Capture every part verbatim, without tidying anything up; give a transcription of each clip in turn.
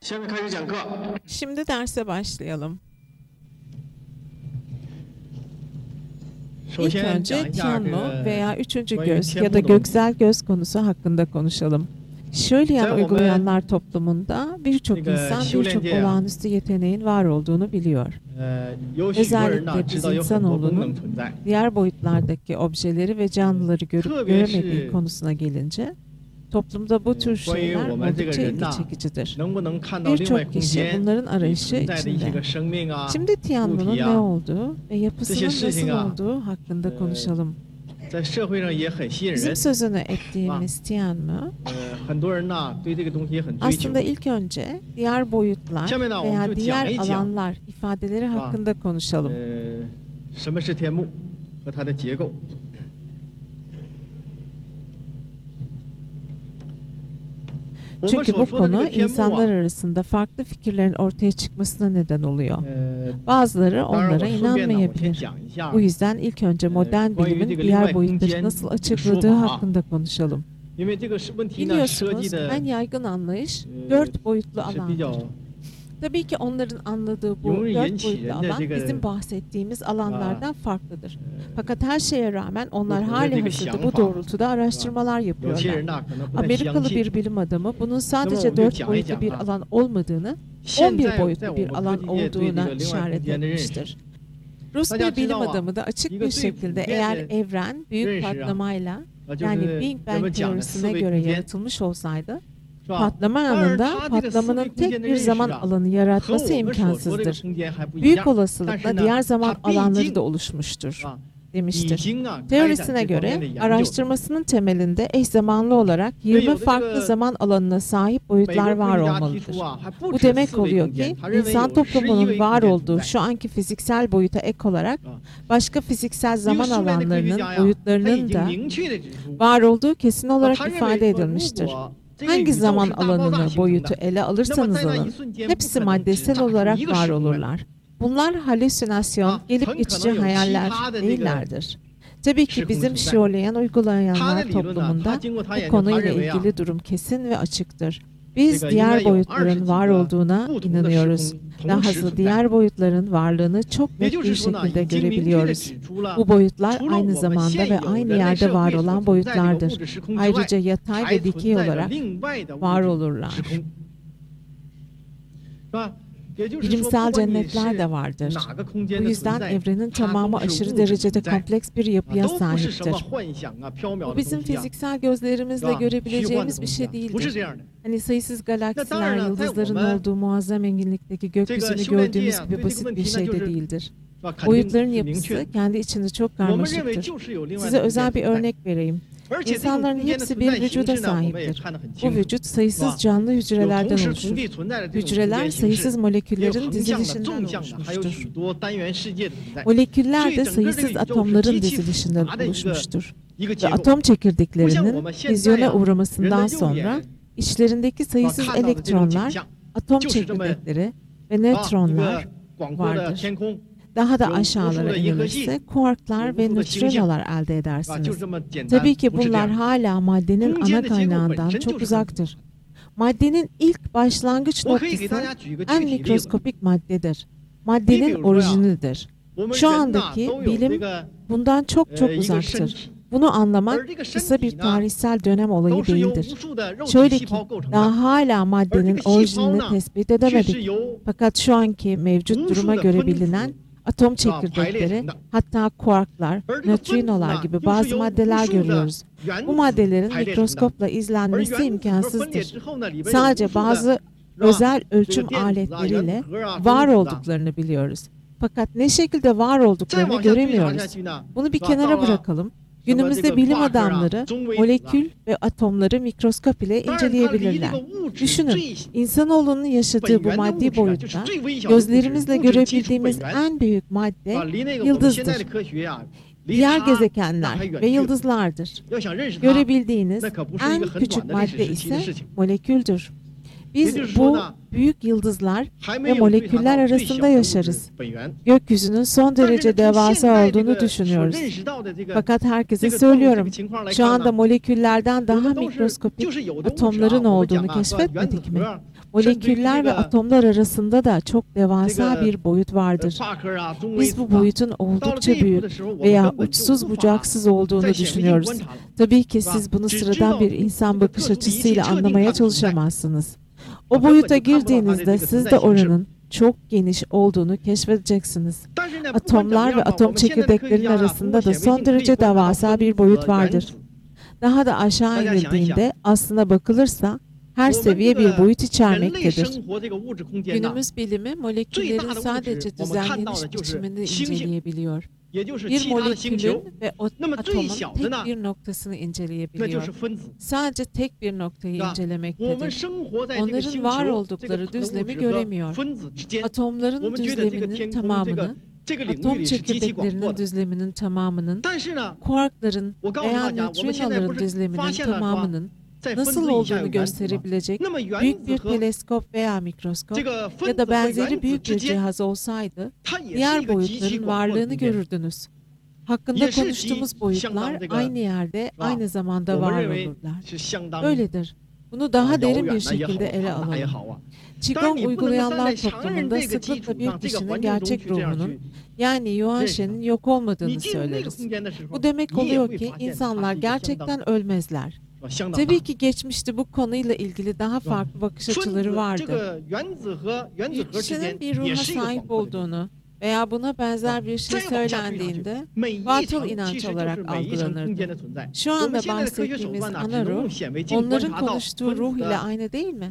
Şimdi derse başlayalım. İlk önce Tianmu veya üçüncü göz ya da göksel göz konusu hakkında konuşalım. Şöyle uygulayanlar toplumunda birçok insan birçok olağanüstü yeteneğin var olduğunu biliyor. Özellikle biz insanoğlunun diğer boyutlardaki objeleri ve canlıları görüp göremediği konusuna gelince toplumda bu tür şeyler oldukça ilgi çekicidir. Birçok kişi bunların arayışı içinde. Şimdi Tianmu'nun ne olduğu ve yapısının nasıl olduğu hakkında konuşalım. Bizim sözünü ettiğimiz Tianmu, aslında ilk önce diğer boyutlar veya diğer alanlar ifadeleri hakkında konuşalım. Çünkü bu konu insanlar arasında farklı fikirlerin ortaya çıkmasına neden oluyor. Bazıları onlara inanmayabilir. Bu yüzden ilk önce modern bilimin diğer boyutları nasıl açıkladığı hakkında konuşalım. Biliyorsunuz en yaygın anlayış dört boyutlu alandır. Tabii ki onların anladığı bu dört boyutlu alan bizim bahsettiğimiz alanlardan farklıdır. Fakat her şeye rağmen onlar hali hazırda bu doğrultuda araştırmalar yapıyorlar. Amerikalı bir bilim adamı bunun sadece dört boyutlu bir alan olmadığını, on bir boyutlu bir alan olduğuna işaret etmiştir. Rus bir bilim adamı da açık bir şekilde eğer evren büyük patlamayla, yani Big Bang teorisine göre yaratılmış olsaydı, patlama anında patlamanın tek bir zaman alanı yaratması imkansızdır. Büyük olasılıkla diğer zaman alanları da oluşmuştur, demiştir. Teorisine göre araştırmasının temelinde eş zamanlı olarak yirmi farklı zaman alanına sahip boyutlar var olmalıdır. Bu demek oluyor ki insan toplumunun var olduğu şu anki fiziksel boyuta ek olarak başka fiziksel zaman alanlarının boyutlarının da var olduğu kesin olarak ifade edilmiştir. Hangi zaman alanını, boyutu ele alırsanız alın, hepsi maddesel olarak var olurlar. Bunlar halüsinasyon, gelip geçici hayaller değillerdir. Tabii ki bizim şiorlayan uygulayanlar toplumunda bu konuyla ilgili durum kesin ve açıktır. Biz diğer boyutların var olduğuna inanıyoruz. Dahası diğer boyutların varlığını çok net bir şekilde görebiliyoruz. Bu boyutlar aynı zamanda ve aynı yerde var olan boyutlardır. Ayrıca yatay ve dikey olarak var olurlar. Bilimsel cennetler de vardır. Bu yüzden evrenin tamamı aşırı derecede kompleks bir yapıya sahiptir. Bu bizim fiziksel gözlerimizle görebileceğimiz bir şey değildir. Hani sayısız galaksiler, yıldızların olduğu muazzam enginlikteki gökyüzünü gördüğümüz gibi basit bir şey de değildir. Boyutların yapısı kendi içinde çok karmaşıktır. Size özel bir örnek vereyim. İnsanların hepsi bir vücuda sahiptir. Bu vücut sayısız canlı hücrelerden oluşur. Hücreler sayısız moleküllerin dizilişinden oluşmuştur. Moleküller de sayısız atomların dizilişinden oluşmuştur. Ve atom çekirdeklerinin füzyona uğramasından sonra içlerindeki sayısız elektronlar, atom çekirdekleri ve nötronlar vardır. Daha da aşağılara inilirse kuarklar ve nötrinolar elde edersiniz. Tabii ki bunlar hala maddenin ana kaynağından çok uzaktır. Maddenin ilk başlangıç noktası en mikroskopik maddedir. Maddenin orijinidir. Şu andaki bilim bundan çok çok uzaktır. Bunu anlamak kısa bir tarihsel dönem olayı değildir. Şöyle ki, daha hala maddenin orijinini tespit edemedik. Fakat şu anki mevcut duruma göre bilinen atom çekirdekleri, hatta kuarklar, nötrinolar gibi bazı maddeler görüyoruz. Bu maddelerin mikroskopla izlenmesi imkansızdır. Sadece bazı özel ölçüm aletleriyle var olduklarını biliyoruz. Fakat ne şekilde var olduklarını göremiyoruz. Bunu bir kenara bırakalım. Günümüzde bilim adamları molekül ve atomları mikroskop ile inceleyebilirler. Düşünün, insanoğlunun yaşadığı bu maddi boyutta gözlerimizle görebildiğimiz en büyük madde yıldızdır. Diğer gezegenler ve yıldızlardır. Görebildiğiniz en küçük madde ise moleküldür. Biz bu büyük yıldızlar ve moleküller arasında yaşarız. Gökyüzünün son derece devasa olduğunu düşünüyoruz. Fakat herkese söylüyorum, şu anda moleküllerden daha mikroskopik atomların olduğunu keşfetmedik mi? Moleküller ve atomlar arasında da çok devasa bir boyut vardır. Biz bu boyutun oldukça büyük veya uçsuz bucaksız olduğunu düşünüyoruz. Tabii ki siz bunu sıradan bir insan bakış açısıyla anlamaya çalışamazsınız. O boyuta girdiğinizde siz de oranın çok geniş olduğunu keşfedeceksiniz. Atomlar ve atom çekirdeklerinin arasında da son derece devasa bir boyut vardır. Daha da aşağı inildiğinde aslına bakılırsa her seviye bir boyut içermektedir. Günümüz bilimi moleküllerin sadece düzenleniş biçimini inceleyebiliyor. Bir molekülün ve atomun tek bir noktasını inceleyebiliyor. Sadece tek bir noktayı incelemektedir. Onların var oldukları düzlemi göremiyor. Atomların düzleminin tamamını, atom çekirdeklerinin düzleminin tamamının, kuarkların veya nötrinoların düzleminin tamamının nasıl olduğunu gösterebilecek büyük bir teleskop veya mikroskop ya da benzeri büyük bir cihaz olsaydı, diğer boyutların varlığını görürdünüz. Hakkında konuştuğumuz boyutlar aynı yerde, aynı zamanda var olurlar. Öyledir. Bunu daha derin bir şekilde ele alalım. Qigong uygulayanlar toplumunda sıklıkla bir kişinin gerçek ruhunun, yani Yuan Shen'in yok olmadığını söyleriz. Bu demek oluyor ki insanlar gerçekten ölmezler. Tabii ki geçmişte bu konuyla ilgili daha farklı bakış açıları vardı. Bir kişinin bir ruha sahip olduğunu veya buna benzer bir şey söylendiğinde batıl inanç olarak algılanırdı. Şu anda bahsettiğimiz ana ruh, onların konuştuğu ruh ile aynı değil mi?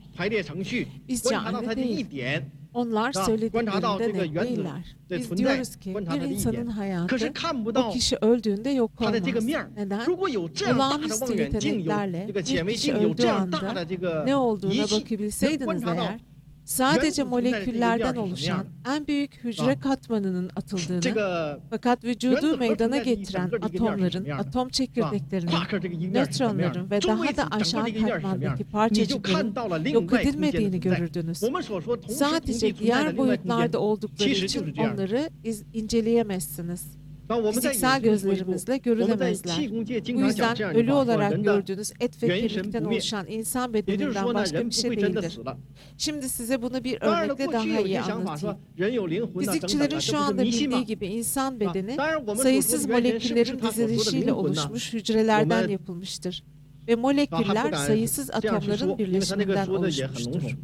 Bizce aynı değil. Onlar söylediklerinde net değiller. Biz diyoruz ki bir insanın hayatı o kişi öldüğünde yok olmaz. Neden? Olağanüstü yeteneklerle bir kişi öldüğü anda ne olduğuna bakabilseydiniz eğer, sadece moleküllerden oluşan en büyük hücre katmanının atıldığını, fakat vücudu meydana getiren atomların, atom çekirdeklerinin, nötronların ve daha da aşağı katmandaki parçacıkların yok edilmediğini görürdünüz. Sadece diğer boyutlarda oldukları için onları iz- inceleyemezsiniz. Fiziksel gözlerimizle görülemezler. Bu yüzden ölü olarak gördüğünüz et ve kemikten oluşan insan bedeninden başka bir şey değildir. Şimdi size bunu bir örnekle daha iyi anlatayım. Fizikçilerin şu anda bildiği gibi insan bedeni sayısız moleküllerin dizilişiyle oluşmuş hücrelerden yapılmıştır. Ve moleküller sayısız atomların birleşiminden oluşmuştur.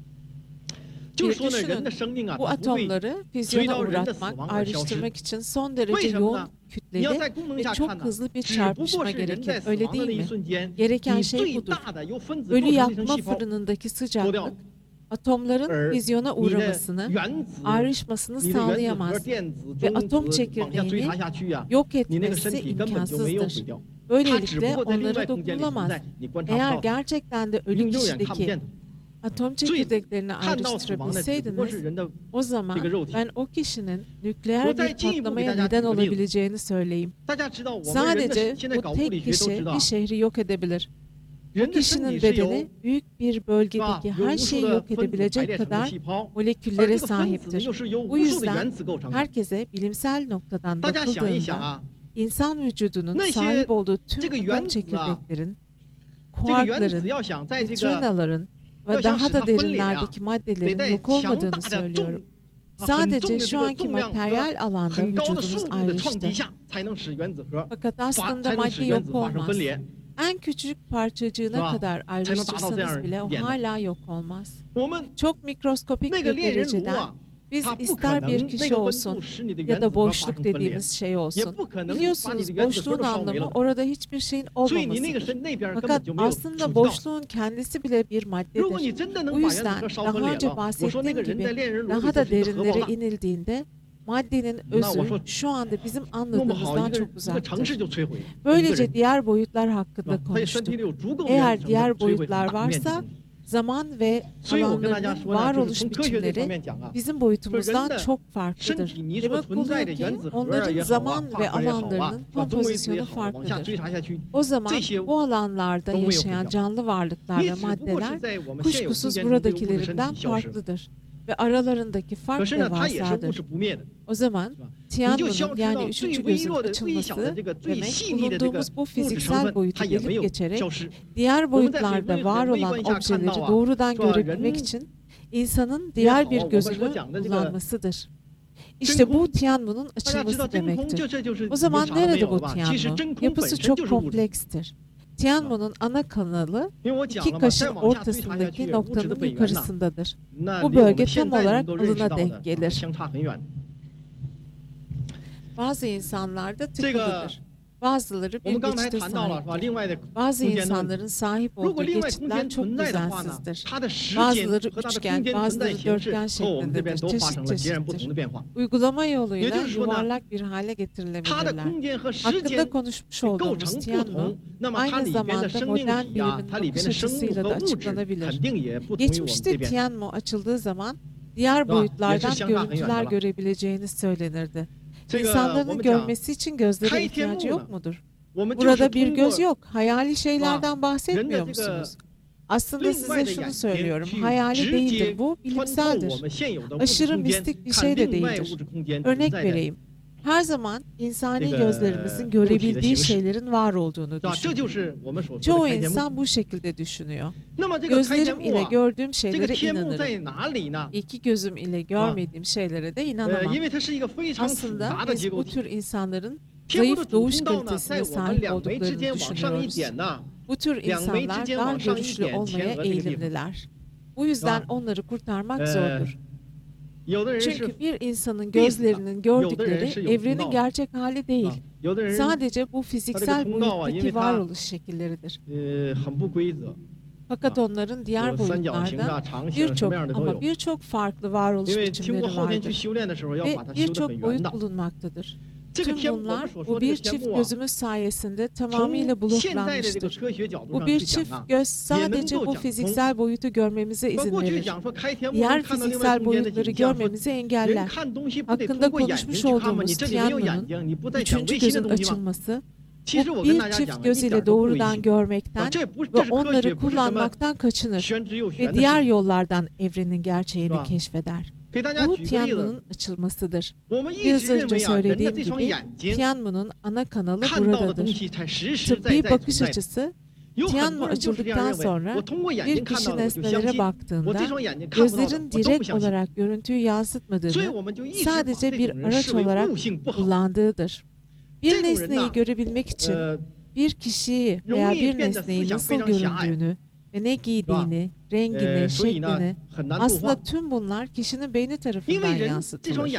Bir düşünün, bu atomları füzyona uğratmak, ayrıştırmak için son derece yoğun kütleli ve çok hızlı bir çarpışma gerekir, öyle değil mi? Gereken şey budur. Ölü yapma fırınındaki sıcaklık, atomların füzyona uğramasını, ayrışmasını sağlayamaz ve atom çekirdeğini yok etmesi imkansızdır. Böylelikle onları dokunulamaz. Eğer gerçekten de ölü kişideki atom çekirdeklerini ayrıştırabilseydiniz, o zaman ben o kişinin nükleer bir patlamaya neden olabileceğini söyleyeyim. Sadece bu tek kişi bir şehri yok edebilir. Bu kişinin bedeni büyük bir bölgedeki her şeyi yok edebilecek kadar moleküllere sahiptir. Bu yüzden herkese bilimsel noktadan bakıldığında insan vücudunun sahip olduğu tüm atom çekirdeklerin, kuarkların, nötrinoların ve daha da derinlerdeki maddelerin yok olmadığını söylüyorum. Sadece şu anki materyal alanda vücudunuz ayrıştı. Fakat aslında madde yok olmaz. En küçük parçacığına kadar ayrıştırsanız bile o hala yok olmaz. Çok mikroskopik bir dereceden biz ister bir kişi olsun ya da boşluk dediğimiz şey olsun. Biliyorsunuz boşluğun anlamı orada hiçbir şeyin olmamasıdır. Fakat aslında boşluğun kendisi bile bir maddedir. Bu yüzden daha önce bahsettiğim gibi daha da derinlere inildiğinde maddenin özü şu anda bizim anladığımızdan çok uzaktır. Böylece diğer boyutlar hakkında konuştuk. Eğer diğer boyutlar varsa Zaman ve alanlarının varoluş biçimleri bizim boyutumuzdan çok farklıdır. Demek oluyor ki onların zaman ve alanlarının kompozisyonu farklıdır. O zaman bu alanlarda yaşayan canlı varlıklar ve maddeler kuşkusuz buradakilerinden farklıdır ve aralarındaki fark devasadır. O zaman Tianmu'nun yani üçüncü gözün açılması demek bulunduğumuz bu fiziksel boyutu delip geçerek diğer boyutlarda var olan objeleri doğrudan görebilmek için insanın diğer bir gözünü kullanmasıdır. İşte bu Tianmu'nun açılması demektir. O zaman nerede bu Tianmu? Yapısı çok komplekstir. Tianmu'nun ana kanalı iki kaşın ortasındaki noktanın yukarısındadır. Bu bölge tam olarak alına denk gelir. Bazı insanlarda tıkalıdır. Bazıları bir geçite sahiptir. Bazı insanların sahip olduğu geçitler çok düzensizdir. Bazıları üçgen, bazıları dörtgen şeklindedir, çeşit çeşittir. Uygulama yoluyla yuvarlak bir hale getirilebilirler. Hakkında konuşmuş olduğumuz Tianmu, aynı zamanda modern bilimin bakış açısıyla da açıklanabilir. Geçmişte Tianmu açıldığı zaman diğer boyutlardan görüntüler görebileceğiniz söylenirdi. İnsanların görmesi için gözlere ihtiyacı yok mudur? Burada bir göz yok. Hayali şeylerden bahsetmiyor musunuz? Aslında size şunu söylüyorum. Hayali değildir bu, bilimseldir. Aşırı mistik bir şey de değildir. Örnek vereyim. Her zaman insani gözlerimizin görebildiği şeylerin var olduğunu düşünüyorum. Çoğu insan bu şekilde düşünüyor. Gözlerim ile gördüğüm şeylere inanırım. İki gözüm ile görmediğim şeylere de inanamam. Aslında biz bu tür insanların zayıf doğuş kalitesine sahip olduklarını düşünüyoruz. Bu tür insanlar dar görüşlü olmaya eğilimliler. Bu yüzden onları kurtarmak zordur. Çünkü bir insanın gözlerinin gördükleri evrenin gerçek hali değil. Sadece bu fiziksel boyuttaki varoluş şekilleridir. Fakat onların diğer boyutlarda birçok ama birçok farklı varoluş biçimleri vardır ve birçok boyut bulunmaktadır. Tüm bunlar bu bir çift gözümüz sayesinde tamamıyla bloklanmıştır. Bu bir çift göz sadece bu fiziksel boyutu görmemize izin verir. Diğer fiziksel boyutları görmemizi engeller. Hakkında konuşmuş olduğumuz Tianmu'nun üçüncü gözün açılması, bu bir çift göz ile doğrudan görmekten ve onları kullanmaktan kaçınır ve diğer yollardan evrenin gerçeğini keşfeder. Bu Tianmu'nun açılmasıdır. Biraz önce söylediğim gibi Tianmu'nun ana kanalı buradadır. Tıbbi bakış açısı Tianmu açıldıktan sonra bir kişi nesnelere baktığında gözlerin direkt olarak görüntüyü yansıtmadığını, sadece bir araç olarak kullandığıdır. Bir nesneyi görebilmek için bir kişiyi veya bir nesneyi nasıl göründüğünü ve ne giydiğini, rengini, şeklini, aslında tüm bunlar kişinin beyni tarafından yansıtılır.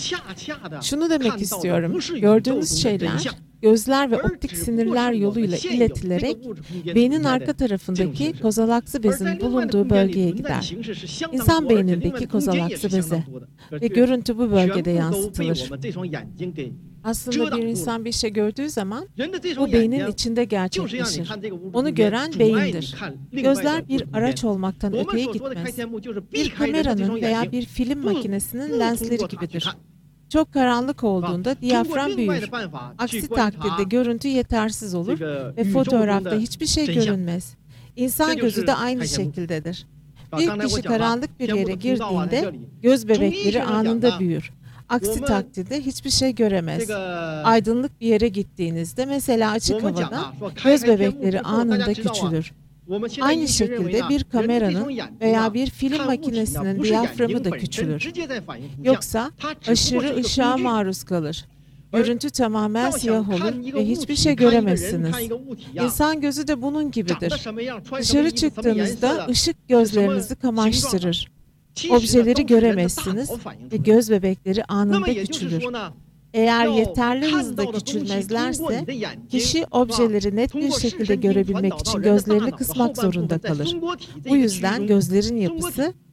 Şunu demek istiyorum, gördüğünüz şeyler gözler ve optik sinirler yoluyla iletilerek beynin arka tarafındaki kozalaksı bezin bulunduğu bölgeye gider. İnsan beynindeki kozalaksı beze ve görüntü bu bölgede yansıtılır. Aslında bir insan bir şey gördüğü zaman bu beynin içinde gerçekleşir. Onu gören beyindir. Gözler bir araç olmaktan öteye gitmez. Bir kameranın veya bir film makinesinin lensleri gibidir. Çok karanlık olduğunda diyafram büyür. Aksi takdirde görüntü yetersiz olur ve fotoğrafta hiçbir şey görünmez. İnsan gözü de aynı şekildedir. Bir kişi karanlık bir yere girdiğinde göz bebekleri anında büyür. Aksi takdirde hiçbir şey göremez. Aydınlık bir yere gittiğinizde, mesela açık havada, göz bebekleri anında küçülür. Aynı şekilde bir kameranın veya bir film makinesinin diyaframı da küçülür. Yoksa aşırı ışığa maruz kalır. Görüntü tamamen siyah olur ve hiçbir şey göremezsiniz. İnsan gözü de bunun gibidir. Dışarı çıktığınızda ışık gözlerinizi kamaştırır. Objeleri göremezsiniz ve göz bebekleri anında küçülür. Eğer yeterli hızda küçülmezlerse kişi objeleri net bir şekilde görebilmek için gözlerini kısmak zorunda kalır. Bu yüzden gözlerin yapısı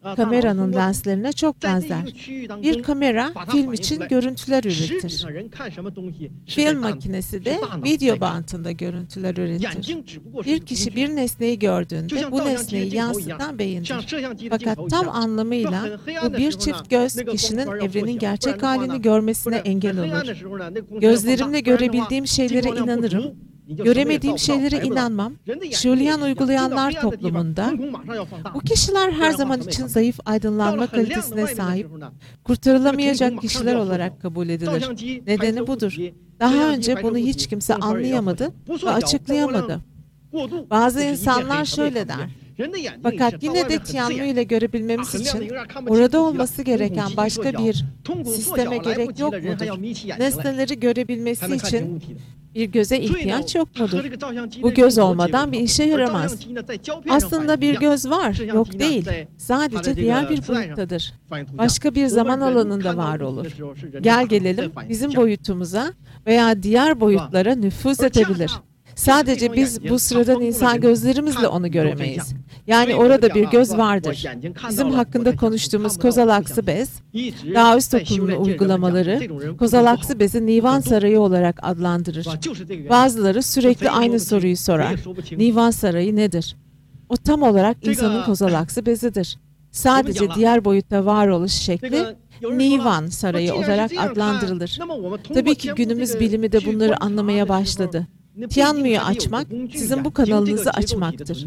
kameranın lenslerine çok benzer. Bir kamera film için görüntüler üretir. Film makinesi de video bantında görüntüler üretir. Bir kişi bir nesneyi gördüğünde bu nesneyi yansıtan beyindir. Fakat tam anlamıyla bu bir çift göz kişinin evrenin gerçek halini görmesine engel olur. Gözlerimle görebildiğim şeylere inanırım. Göremediğim şeylere inanmam. Julian uygulayanlar toplumunda bu kişiler her zaman için zayıf aydınlanma kalitesine sahip, kurtarılamayacak kişiler olarak kabul edilir. Nedeni budur. Daha önce bunu hiç kimse anlayamadı ve açıklayamadı. Bazı insanlar şöyle der. Fakat yine de Tianmu ile görebilmemiz için orada olması gereken başka bir sisteme gerek yok mudur? Nesneleri görebilmesi için bir göze ihtiyaç yok mudur? Bu göz olmadan bir işe yaramaz. Aslında bir göz var, yok değil. Sadece diğer bir boyuttadır. Başka bir zaman alanında var olur. Gel gelelim bizim boyutumuza veya diğer boyutlara nüfuz edebilir. Sadece biz bu sıradan insan gözlerimizle onu göremeyiz. Yani orada bir göz vardır. Bizim hakkında konuştuğumuz kozalaksı bez, Daoist okulunun uygulamaları, kozalaksı bezi Nivan Sarayı olarak adlandırır. Bazıları sürekli aynı soruyu sorar. Nivan Sarayı nedir? O tam olarak insanın kozalaksı bezidir. Sadece diğer boyutta varoluş şekli Nivan Sarayı olarak adlandırılır. Tabii ki günümüz bilimi de bunları anlamaya başladı. Tianmu'yu açmak, sizin bu kanalınızı açmaktır.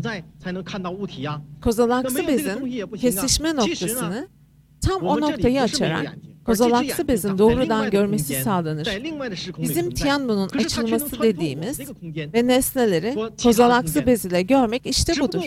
Kozalaksı bezin kesişme noktasını tam o noktayı açarak kozalaksı bezin doğrudan görmesi sağlanır. Bizim Tianmu'nun açılması dediğimiz ve nesneleri kozalaksı bez ile görmek işte budur.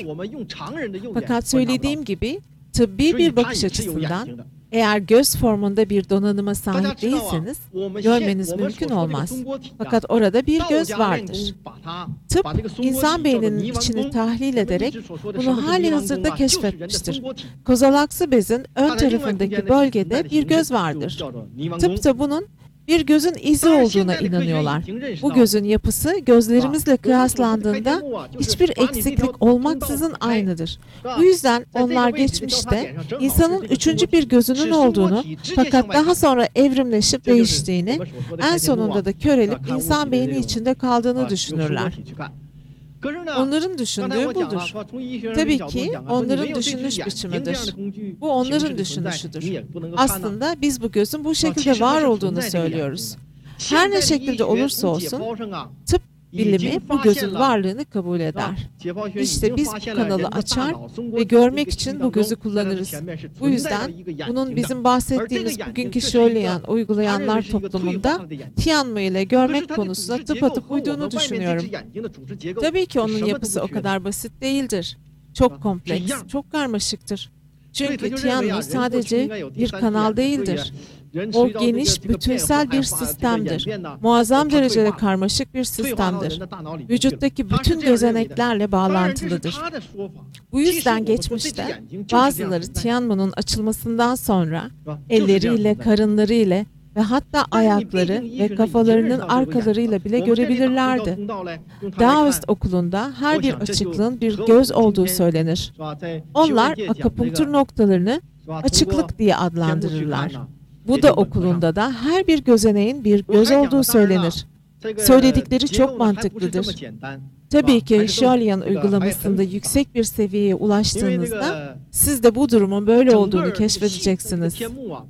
Fakat söylediğim gibi tıbbi bir bakış açısından eğer göz formunda bir donanıma sahip değilseniz görmeniz mümkün olmaz. Fakat orada bir göz vardır. Tıp, insan beyninin içini tahlil ederek bunu hali hazırda keşfetmiştir. Kozalaksı bezin ön tarafındaki bölgede bir göz vardır. Tıp da bunun bir gözün izi olduğuna inanıyorlar. Bu gözün yapısı gözlerimizle kıyaslandığında hiçbir eksiklik olmaksızın aynıdır. Bu yüzden onlar geçmişte insanın üçüncü bir gözünün olduğunu fakat daha sonra evrimleşip değiştiğini, en sonunda da körelip insan beyni içinde kaldığını düşünürler. Onların düşündüğü budur. Tabii ki onların düşünüş biçimidir. Bu onların düşünüşüdür. Aslında biz bu gözün bu şekilde var olduğunu söylüyoruz. Her ne şekilde olursa olsun tıp bilimi bu gözün varlığını kabul eder. İşte biz bu kanalı açar ve görmek için bu gözü kullanırız. Bu yüzden bunun bizim bahsettiğimiz bugünkü Julian uygulayanlar toplumunda Tianmu ile görmek konusuna tıpatıp uyduğunu düşünüyorum. Tabii ki onun yapısı o kadar basit değildir. Çok kompleks, çok karmaşıktır. Çünkü Tianmu sadece bir kanal değildir. O geniş, bütünsel bir sistemdir. Muazzam derecede karmaşık bir sistemdir. Vücuttaki bütün gözeneklerle bağlantılıdır. Bu yüzden geçmişte bazıları Tianmu'nun açılmasından sonra elleriyle, karınlarıyla ve hatta ayakları ve kafalarının arkalarıyla bile görebilirlerdi. Daoist okulunda her bir açıklığın bir göz olduğu söylenir. Onlar akupunktur noktalarını açıklık diye adlandırırlar. Buda okulunda da her bir gözeneğin bir göz olduğu söylenir. Söyledikleri çok mantıklıdır. Tabii ki Julian uygulamasında yüksek bir seviyeye ulaştığınızda siz de bu durumun böyle olduğunu keşfedeceksiniz.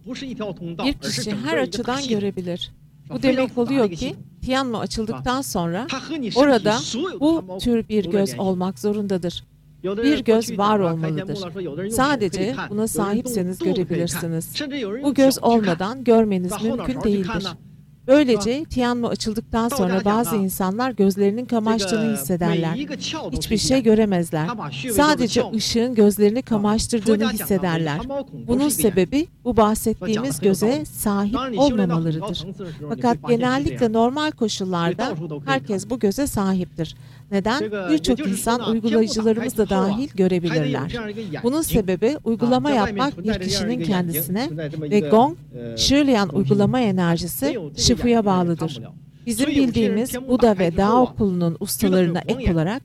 Bir kişi her açıdan görebilir. Bu demek oluyor ki Tianmu açıldıktan sonra orada bu tür bir göz olmak zorundadır. Bir göz var olmalıdır. Sadece buna sahipseniz görebilirsiniz. Bu göz olmadan görmeniz mümkün değildir. Böylece Tianmu açıldıktan sonra bazı insanlar gözlerinin kamaştığını hissederler. Hiçbir şey göremezler. Sadece ışığın gözlerini kamaştırdığını hissederler. Bunun sebebi bu bahsettiğimiz göze sahip olmamalarıdır. Fakat genellikle normal koşullarda herkes bu göze sahiptir. Neden? Birçok insan uygulayıcılarımız da dahil görebilirler. Bunun sebebi uygulama yapmak bir kişinin kendisine ve Gong, Julian uygulama enerjisi Shifu'ya bağlıdır. Bizim bildiğimiz Buda ve Dao okulunun ustalarına ek olarak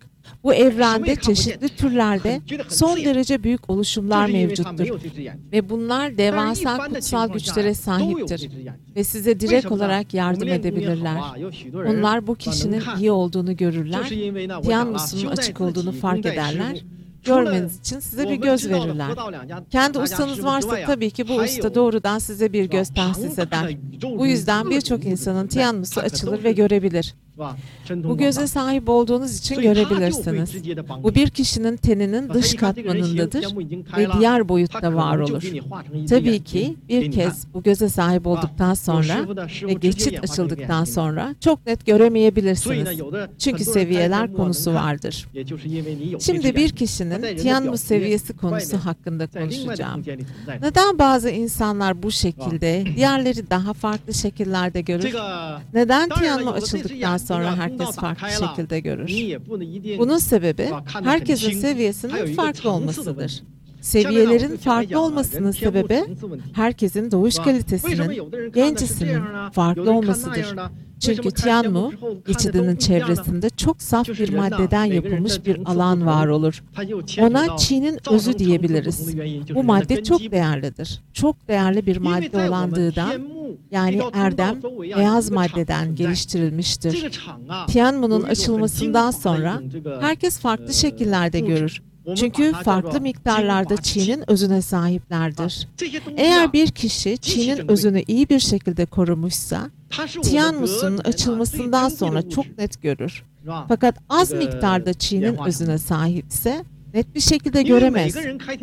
Bu evrende çeşitli türlerde son derece büyük oluşumlar mevcuttur ve bunlar devasa kutsal güçlere sahiptir ve size direkt olarak yardım edebilirler. Onlar bu kişinin iyi olduğunu görürler, Tianmu'sunun açık olduğunu fark ederler, görmeniz için size bir göz verirler. Kendi ustanız varsa tabii ki bu usta doğrudan size bir göz tahsis eder. Bu yüzden birçok insanın Tianmu'su açılır ve görebilir. Bu göze sahip olduğunuz için görebilirsiniz. Bu bir kişinin teninin dış katmanındadır ve diğer boyutta var olur. Tabii ki bir kez bu göze sahip olduktan sonra ve geçit açıldıktan sonra çok net göremeyebilirsiniz. Çünkü seviyeler konusu vardır. Şimdi bir kişinin Tianmu seviyesi konusu hakkında konuşacağım. Neden bazı insanlar bu şekilde, diğerleri daha farklı şekillerde görür? Neden Tianmu açıldıktan sonra herkes farklı şekilde görür? Bunun sebebi herkesin seviyesinin farklı olmasıdır. Seviyelerin farklı olmasının sebebi herkesin doğuş kalitesinin, gencisinin farklı olmasıdır. Çünkü Tianmu geçidinin çevresinde çok saf bir maddeden yapılmış bir alan var olur. Ona Çi'nin özü diyebiliriz. Bu madde çok değerlidir. Çok değerli bir madde olandığından, yani erdem, beyaz maddeden geliştirilmiştir. Tianmu'nun açılmasından sonra herkes farklı şekillerde görür. Çünkü farklı miktarlarda Çi'nin özüne sahiplerdir. Eğer bir kişi Çi'nin özünü iyi bir şekilde korumuşsa, Tianmu'sunun açılmasından sonra çok net görür. Fakat az miktarda Çi'nin özüne sahipse net bir şekilde göremez.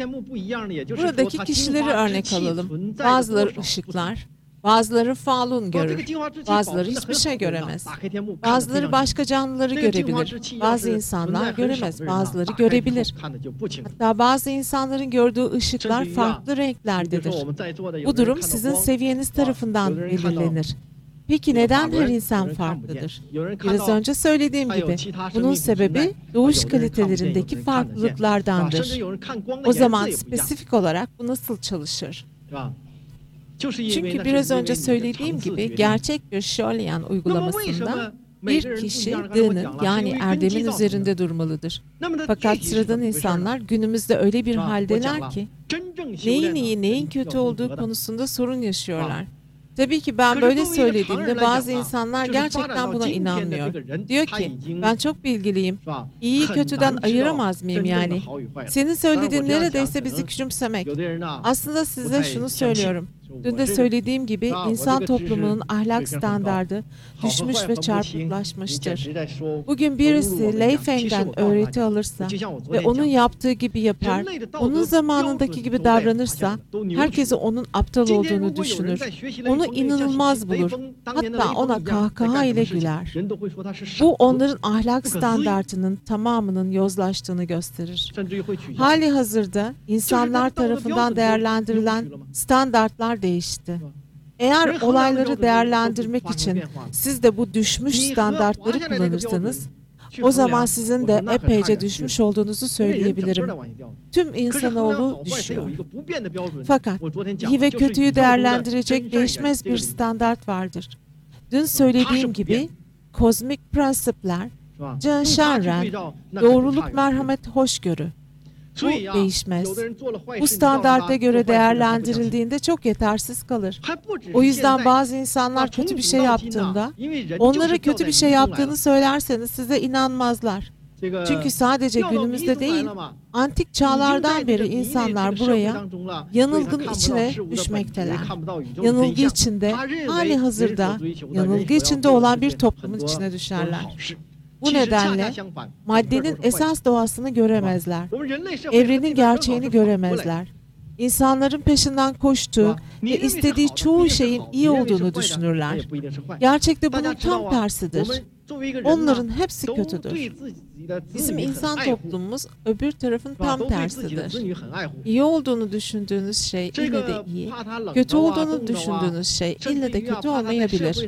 Buradaki kişileri örnek alalım. Bazıları ışıklar, bazıları Falun görür, bazıları hiçbir şey göremez. Bazıları başka canlıları görebilir, bazı insanlar göremez, bazıları görebilir. Hatta bazı insanların gördüğü ışıklar farklı renklerdedir. Bu durum sizin seviyeniz tarafından belirlenir. Peki neden her insan farklıdır? Biraz önce söylediğim gibi bunun sebebi doğuş kalitelerindeki farklılıklardandır. O zaman spesifik olarak bu nasıl çalışır? Çünkü biraz önce söylediğim gibi gerçek bir Shaolin uygulamasında bir kişi dinin yani erdemin üzerinde durmalıdır. Fakat sıradan insanlar günümüzde öyle bir haldeler ki neyin iyi neyin kötü olduğu konusunda sorun yaşıyorlar. Tabii ki ben böyle söylediğimde bazı insanlar gerçekten buna inanmıyor. Diyor ki ben çok bilgiliyim. İyiyi kötüden ayıramaz mıyım yani? Senin söylediğin neredeyse bizi küçümsemek. Aslında size şunu söylüyorum. Dün de söylediğim gibi insan toplumunun ahlak standardı düşmüş ve çarpıklaşmıştır. Bugün birisi Lei Feng'den öğreti alırsa ve onun yaptığı gibi yapar, onun zamanındaki gibi davranırsa herkesi onun aptal olduğunu düşünür. Onu inanılmaz bulur. Hatta ona kahkaha ile güler. Bu onların ahlak standartının tamamının yozlaştığını gösterir. Hali hazırda insanlar tarafından değerlendirilen standartlar değişti. Eğer olayları değerlendirmek için siz de bu düşmüş standartları kullanırsanız, o zaman sizin de epeyce düşmüş olduğunuzu söyleyebilirim. Tüm insanoğlu düşüyor. Fakat iyi ve kötüyü değerlendirecek değişmez bir standart vardır. Dün söylediğim gibi kozmik prensipler, Can Shanren, doğruluk, merhamet, hoşgörü. Bu değişmez. Bu standarta göre değerlendirildiğinde çok yetersiz kalır. O yüzden bazı insanlar kötü bir şey yaptığında, onlara kötü bir şey yaptığını söylerseniz size inanmazlar. Çünkü sadece günümüzde değil, antik çağlardan beri insanlar buraya yanılgının içine düşmekteler. Yanılgı içinde, hali hazırda yanılgı içinde olan bir toplumun içine düşerler. Bu nedenle maddenin esas doğasını göremezler. Evrenin gerçeğini göremezler. İnsanların peşinden koştuğu ve istediği çoğu şeyin iyi olduğunu düşünürler. Gerçekte bunun tam tersidir. Onların hepsi kötüdür. Bizim insan toplumumuz öbür tarafın tam tersidir. İyi olduğunu düşündüğünüz şey ille de iyi, kötü olduğunu düşündüğünüz şey ille de kötü olmayabilir.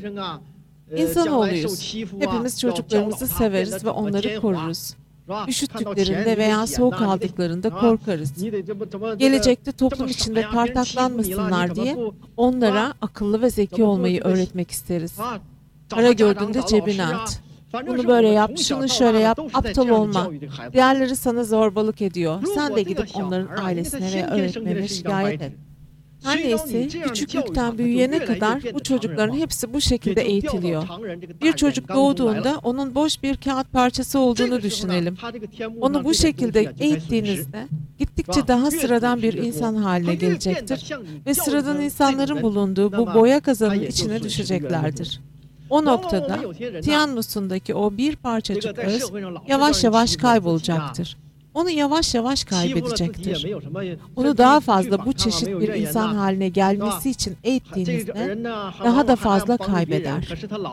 İnsanoğluyuz. Hepimiz çocuklarımızı severiz ve onları koruruz. Üşüttüklerinde veya soğuk aldıklarında korkarız. Gelecekte toplum içinde tartaklanmasınlar diye onlara akıllı ve zeki olmayı öğretmek isteriz. Para gördüğünde cebine at. Bunu böyle yap, şunu şöyle yap, aptal olma. Diğerleri sana zorbalık ediyor. Sen de gidip onların ailesine ve öğretmenine şikayet et. Her neyse, küçüklükten büyüyene kadar bu çocukların hepsi bu şekilde eğitiliyor. Bir çocuk doğduğunda onun boş bir kağıt parçası olduğunu düşünelim. Onu bu şekilde eğittiğinizde gittikçe daha sıradan bir insan haline gelecektir ve sıradan insanların bulunduğu bu boya kazanın içine düşeceklerdir. O noktada Tianmusun'daki o bir parçacık öz yavaş yavaş kaybolacaktır. Onu yavaş yavaş kaybedecektir. Onu daha fazla bu çeşit bir insan haline gelmesi için eğittiğinizde daha da fazla kaybeder.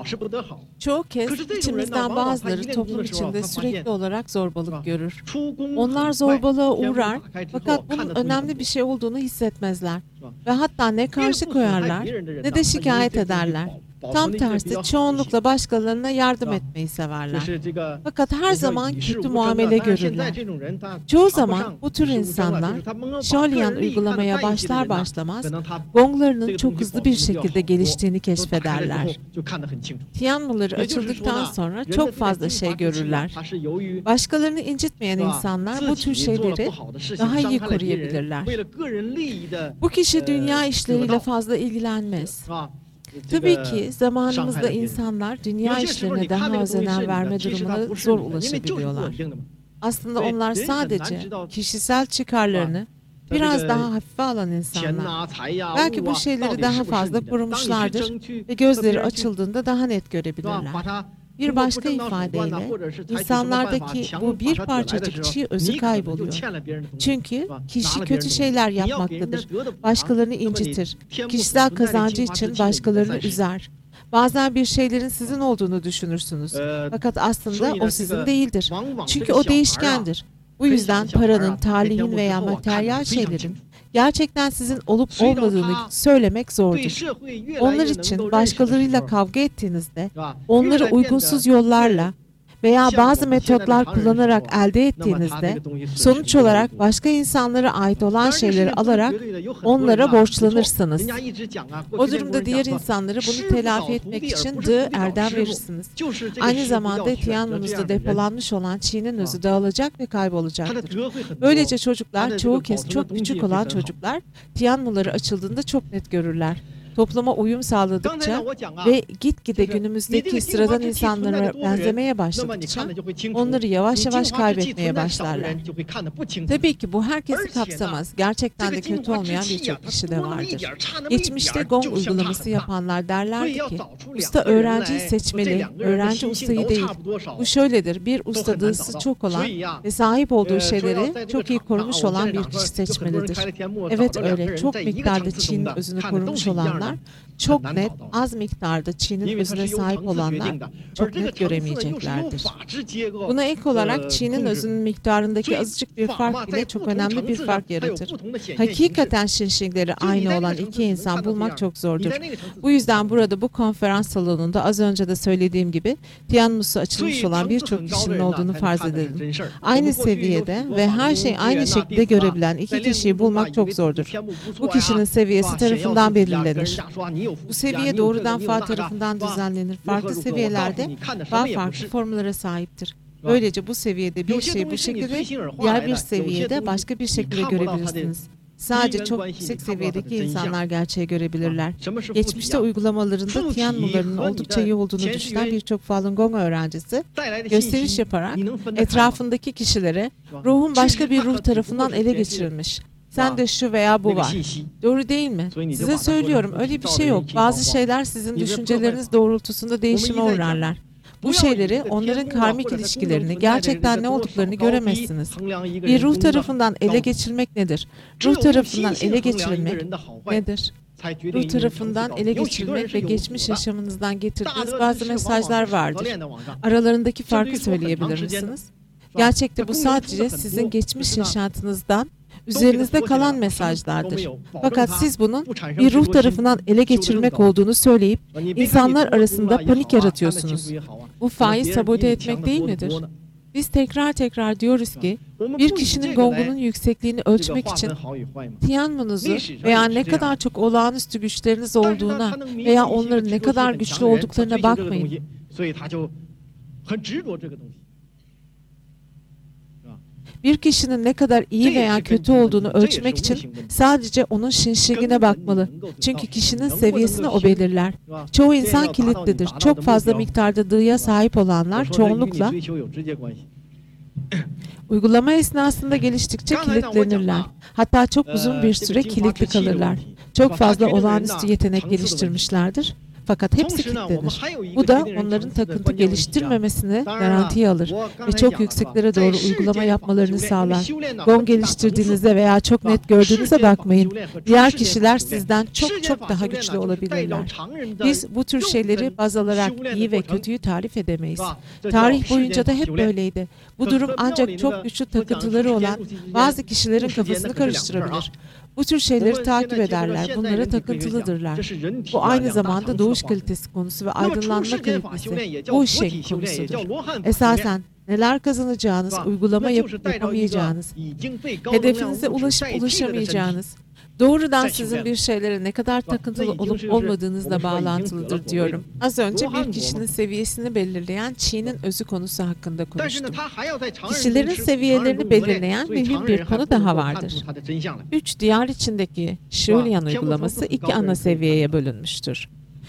Çoğu kez içimizden bazıları toplum içinde sürekli olarak zorbalık görür. Onlar zorbalığa uğrar fakat bunun önemli bir şey olduğunu hissetmezler ve hatta ne karşı koyarlar ne de şikayet ederler. Tam tersi çoğunlukla başkalarına yardım etmeyi severler. Fakat her zaman kötü muamele görürler. Çoğu zaman bu tür insanlar Shaolin uygulamaya başlar başlamaz gonglarının çok hızlı bir şekilde geliştiğini keşfederler. Tianmuları açıldıktan sonra çok fazla şey görürler. Başkalarını incitmeyen insanlar bu tür şeyleri daha iyi koruyabilirler. Bu kişi dünya işleriyle fazla ilgilenmez. Tabii ki zamanımızda insanlar dünya işlerine daha az önem verme durumuna zor ulaşabiliyorlar. Aslında onlar sadece kişisel çıkarlarını biraz daha hafife alan insanlar. Belki bu şeyleri daha fazla korumuşlardır ve gözleri açıldığında daha net görebilirler. Bir başka ifadeyle insanlardaki bu bir parçacık çiğ özü kayboluyor. Çünkü kişi kötü şeyler yapmaktadır. Başkalarını incitir. Kişisel kazancı için başkalarını üzer. Bazen bir şeylerin sizin olduğunu düşünürsünüz. Fakat aslında o sizin değildir. Çünkü o değişkendir. Bu yüzden paranın, talihin veya materyal şeylerin gerçekten sizin olup olmadığını söylemek zordur. Onlar için başkalarıyla kavga ettiğinizde onları uygunsuz yollarla veya bazı metotlar kullanarak elde ettiğinizde sonuç olarak başka insanlara ait olan şeyleri alarak onlara borçlanırsınız. O durumda diğer insanları bunu telafi etmek için dı erdem verirsiniz. Aynı zamanda Tianmunuz'da depolanmış olan Çin'in özü dağılacak ve kaybolacaktır. Böylece çocuklar, çoğu kez çok küçük olan çocuklar Tianmuları açıldığında çok net görürler. Topluma uyum sağladıkça ve gitgide günümüzdeki sıradan insanlara benzemeye başladıkça onları yavaş yavaş kaybetmeye başlarlar. Tabii ki bu herkesi kapsamaz. Gerçekten de kötü olmayan birçok kişi de vardır. Geçmişte gong uygulaması yapanlar derlerdi ki usta öğrenciyi seçmeli, öğrenci ustayı değil. Bu şöyledir, bir ustadısı çok olan ve sahip olduğu şeyleri çok iyi korumuş olan bir kişi seçmelidir. Evet öyle, çok miktarda Çin'in özünü korumuş olanlar çok net, az miktarda Çin'in özüne sahip olanlar çok net göremeyeceklerdir. Buna ek olarak Çin'in özünün miktarındaki azıcık bir fark bile çok önemli bir fark yaratır. Hakikaten şinşingleri aynı olan iki insan bulmak çok zordur. Bu yüzden burada bu konferans salonunda az önce de söylediğim gibi Tianmusu açılmış olan birçok kişinin olduğunu farz edelim. Aynı seviyede ve her şeyi aynı şekilde görebilen iki kişiyi bulmak çok zordur. Bu kişinin seviyesi tarafından belirlenir. Bu seviye doğrudan Fa tarafından düzenlenir. Farklı seviyelerde Fa farklı formlara sahiptir. Böylece bu seviyede bir şeyi bu şekilde, diğer bir seviyede başka bir şekilde görebilirsiniz. Sadece çok yüksek seviyedeki insanlar gerçeği görebilirler. Geçmişte uygulamalarında Tianmularının oldukça iyi olduğunu düşünen birçok Falun Gong öğrencisi gösteriş yaparak etrafındaki kişilere ruhun başka bir ruh tarafından ele geçirilmiş. Sen de şu veya bu var. Doğru değil mi? Size söylüyorum öyle bir şey yok. Bazı şeyler sizin düşünceleriniz doğrultusunda değişime uğrarlar. Bu şeyleri, onların karmik ilişkilerini, gerçekten ne olduklarını göremezsiniz. Bir ruh tarafından ele geçirilmek nedir? Ruh tarafından ele geçirilmek nedir? Ruh tarafından ele geçirilmek ve geçmiş yaşamınızdan getirdiğiniz bazı mesajlar vardır. Aralarındaki farkı söyleyebilir misiniz? Gerçekte bu sadece sizin geçmiş yaşantınızdan üzerinizde kalan mesajlardır. Fakat siz bunun bir ruh tarafından ele geçirilmek olduğunu söyleyip insanlar arasında panik yaratıyorsunuz. Bu Fa'yı sabote etmek değil midir? Biz tekrar tekrar diyoruz ki bir kişinin gongunun yüksekliğini ölçmek için Tianmunuzu veya ne kadar çok olağanüstü güçleriniz olduğuna veya onların ne kadar güçlü olduklarına bakmayın. Bir kişinin ne kadar iyi veya kötü olduğunu ölçmek için sadece onun şinşigine bakmalı. Çünkü kişinin seviyesini o belirler. Çoğu insan kilitlidir. Çok fazla miktarda dığıya sahip olanlar çoğunlukla uygulama esnasında geliştikçe kilitlenirler. Hatta çok uzun bir süre kilitli kalırlar. Çok fazla olağanüstü yetenek geliştirmişlerdir. Fakat hepsi kilitlenir. Bu da onların takıntı geliştirmemesini garantiye alır ve çok yükseklere doğru uygulama yapmalarını sağlar. Gong geliştirdiğinizde veya çok net gördüğünüze bakmayın. Diğer kişiler sizden çok çok daha güçlü olabilirler. Biz bu tür şeyleri baz alarak iyi ve kötüyü tarif edemeyiz. Tarih boyunca da hep böyleydi. Bu durum ancak çok güçlü takıntıları olan bazı kişilerin kafasını karıştırabilir. Bu tür şeyleri takip ederler, bunlara takıntılıdırlar. Bu aynı zamanda doğuş kalitesi konusu ve aydınlanma kalitesi, bu işin konusudur. Esasen neler kazanacağınız, uygulama yapıp yapamayacağınız, hedefinize ulaşıp ulaşamayacağınız, doğrudan sizin bir şeylere ne kadar takıntılı olup olmadığınızla bağlantılıdır diyorum. Az önce bir kişinin seviyesini belirleyen Çi'nin özü konusu hakkında konuştum. Kişilerin seviyelerini belirleyen mühim bir konu daha vardır. Üç diyar içindeki Shulian uygulaması iki ana seviyeye bölünmüştür.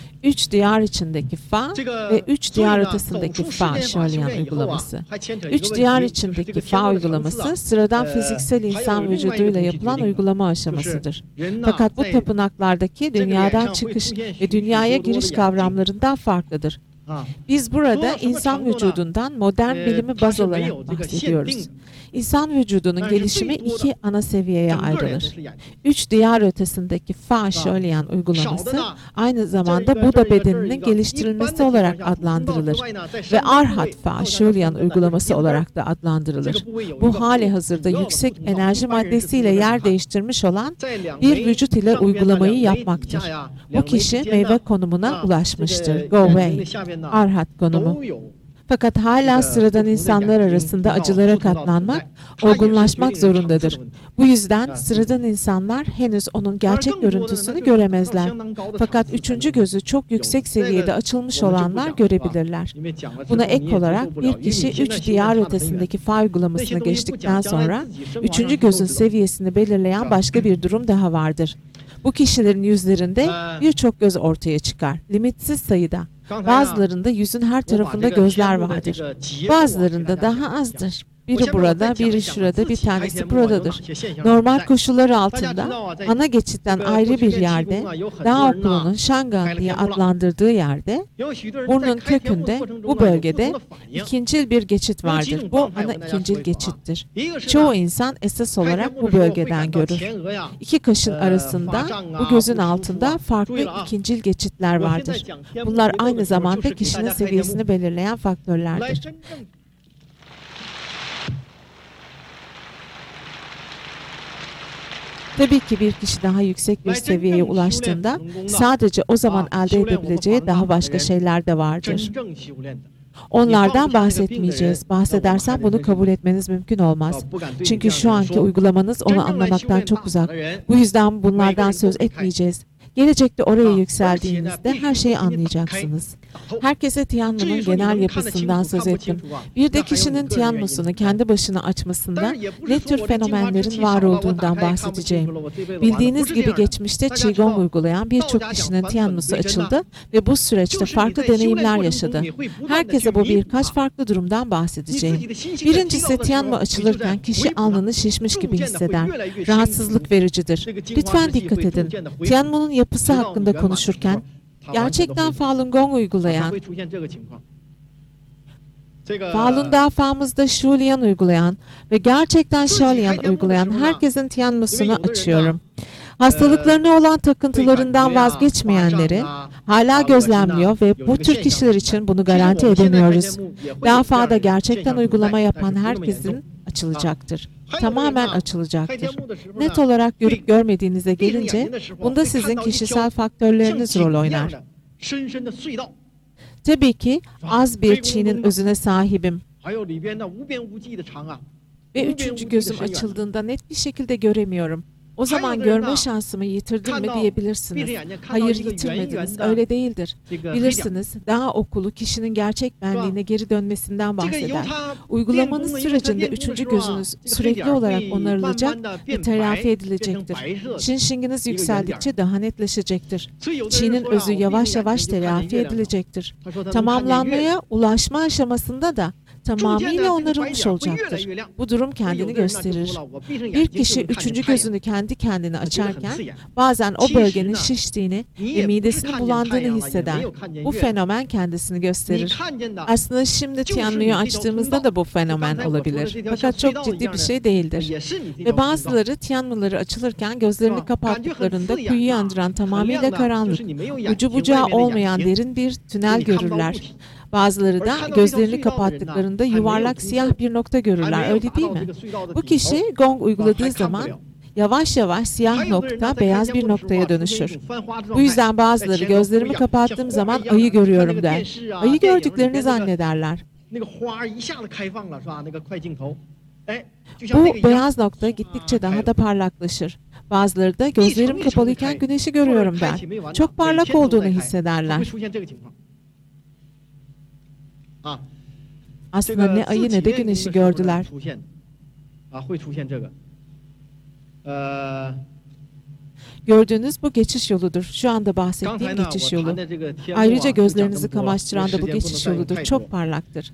Üç diyar içindeki Fa ve üç diyar ötesindeki Fa Shulian uygulaması. Üç diyar içindeki Fa uygulaması sıradan fiziksel insan vücuduyla yapılan uygulama aşamasıdır. Fakat bu tapınaklardaki dünyadan çıkış ve dünyaya giriş kavramlarından farklıdır. Biz burada insan vücudundan modern bilimi baz alarak bahsediyoruz. İnsan vücudunun gelişimi iki ana seviyeye ayrılır. Üç diyar ötesindeki Fa Shulian uygulaması aynı zamanda Buda bedeninin geliştirilmesi olarak adlandırılır ve Arhat Fa Shulian uygulaması olarak da adlandırılır. Bu hali hazırda yüksek enerji maddesiyle yer değiştirmiş olan bir vücut ile uygulamayı yapmaktır. Bu kişi meyve konumuna ulaşmıştır. Go Wei, Arhat konumu. Fakat hala sıradan insanlar arasında acılara katlanmak, olgunlaşmak zorundadır. Bu yüzden sıradan insanlar henüz onun gerçek görüntüsünü göremezler. Fakat üçüncü gözü çok yüksek seviyede açılmış olanlar görebilirler. Buna ek olarak bir kişi üç diyar ötesindeki Fa uygulamasına geçtikten sonra üçüncü gözün seviyesini belirleyen başka bir durum daha vardır. Bu kişilerin yüzlerinde birçok göz ortaya çıkar, limitsiz sayıda. Bazılarında yüzün her tarafında gözler vardır. Bazılarında daha azdır. Biri burada, biri şurada, bir tanesi buradadır. Normal koşullar altında ana geçitten ayrı bir yerde, Dağ Okulu'nun Shangan diye adlandırdığı yerde, burnun kökünde, bu bölgede ikincil bir geçit vardır. Bu ana ikincil geçittir. Çoğu insan esas olarak bu bölgeden görür. İki kaşın arasında, bu gözün altında farklı ikincil geçitler vardır. Bunlar aynı zamanda kişinin seviyesini belirleyen faktörlerdir. Tabii ki bir kişi daha yüksek bir seviyeye ulaştığında sadece o zaman elde edebileceği daha başka şeyler de vardır. Onlardan bahsetmeyeceğiz. Bahsedersem bunu kabul etmeniz mümkün olmaz. Çünkü şu anki uygulamanız onu anlamaktan çok uzak. Bu yüzden bunlardan söz etmeyeceğiz. Gelecekte oraya yükseldiğinizde her şeyi anlayacaksınız. Herkese Tianmu'nun genel yapısından söz ettim. Bir de kişinin Tianmu'sunu kendi başına açmasında ne tür fenomenlerin var olduğundan bahsedeceğim. Bildiğiniz gibi geçmişte Qigong uygulayan birçok kişinin Tianmu'su açıldı ve bu süreçte farklı deneyimler yaşadı. Herkese bu birkaç farklı durumdan bahsedeceğim. Birincisi, Tianmu açılırken kişi alnını şişmiş gibi hisseder. Rahatsızlık vericidir. Lütfen dikkat edin. Tianmu'nun yapısı hakkında konuşurken gerçekten Falun Gong uygulayan, Falun Dafa'mızda Shulian uygulayan ve gerçekten Shulian uygulayan herkesin Tianmu'sunu açıyorum. Hastalıklarına olan takıntılarından vazgeçmeyenleri hala gözlemliyor ve bu tür kişiler için bunu garanti edemiyoruz. Dafa'da gerçekten uygulama yapan herkesin açılacaktır. Tamamen açılacaktır. Net olarak görüp görmediğinize gelince, bunda sizin kişisel faktörleriniz rol oynar. Tabii ki az bir Çi'nin özüne sahibim. Ve üçüncü gözüm açıldığında net bir şekilde göremiyorum. O zaman görme şansımı yitirdim mi diyebilirsiniz. Hayır, yitirmediniz, öyle değildir. Bilirsiniz, daha okulu kişinin gerçek benliğine geri dönmesinden bahseder. Uygulamanız sürecinde üçüncü gözünüz sürekli olarak onarılacak ve telafi edilecektir. Çin şinginiz yükseldikçe daha netleşecektir. Çin'in özü yavaş yavaş telafi edilecektir. Tamamlanmaya ulaşma aşamasında da tamamıyla onarılmış olacaktır. Bu durum kendini gösterir. Bir kişi üçüncü gözünü kendi kendine açarken bazen o bölgenin şiştiğini ve midesinin bulandığını hisseder. Bu fenomen kendisini gösterir. Aslında şimdi Tianmu'yu açtığımızda da bu fenomen olabilir. Fakat çok ciddi bir şey değildir. Ve bazıları Tianmu'ları açılırken gözlerini kapattıklarında kuyuyu andıran tamamıyla karanlık, ucu bucağı olmayan derin bir tünel görürler. Bazıları da gözlerini kapattıklarında yuvarlak siyah bir nokta görürler, öyle değil mi? Bu kişi gong uyguladığı zaman yavaş yavaş siyah nokta beyaz bir noktaya dönüşür. Bu yüzden bazıları gözlerimi kapattığım zaman ayı görüyorum der. Ayı gördüklerini zannederler. Bu beyaz nokta gittikçe daha da parlaklaşır. Bazıları da gözlerim kapalıyken güneşi görüyorum der. Çok parlak olduğunu hissederler. Aslında ne ayı ne de güneşi gördüler. Gördüğünüz bu geçiş yoludur. Şu anda bahsettiğim geçiş yolu. Ayrıca gözlerinizi kamaştıran da bu geçiş yoludur. Çok parlaktır.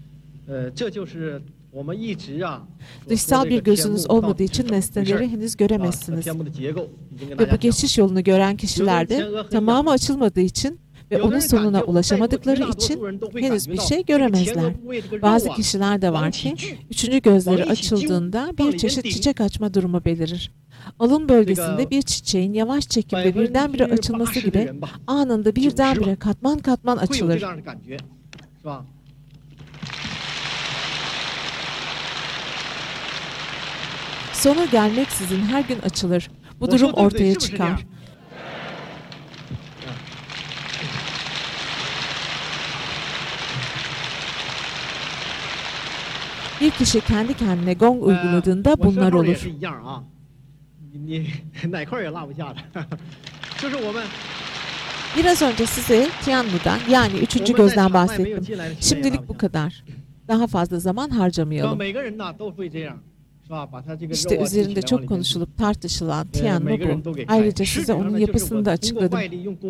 Dışsal bir gözünüz olmadığı için nesneleri henüz göremezsiniz. Ve bu geçiş yolunu gören kişilerde tamamı açılmadığı için ve onun sonuna ulaşamadıkları için henüz bir şey göremezler. Bazı kişiler de var ki, üçüncü gözleri açıldığında bir çeşit çiçek açma durumu belirir. Alın bölgesinde bir çiçeğin yavaş çekimde birdenbire açılması gibi anında birdenbire katman katman açılır. Sonu gelmeksizin her gün açılır. Bu durum ortaya çıkar. Bir kişi kendi kendine gong uyguladığında bunlar olur. Biraz önce size Tianmu'dan yani üçüncü gözden bahsettim. Şimdilik bu kadar. Daha fazla zaman harcamayalım. İşte üzerinde çok konuşulup tartışılan Tianmu bu. Ayrıca size onun yapısını da açıkladım.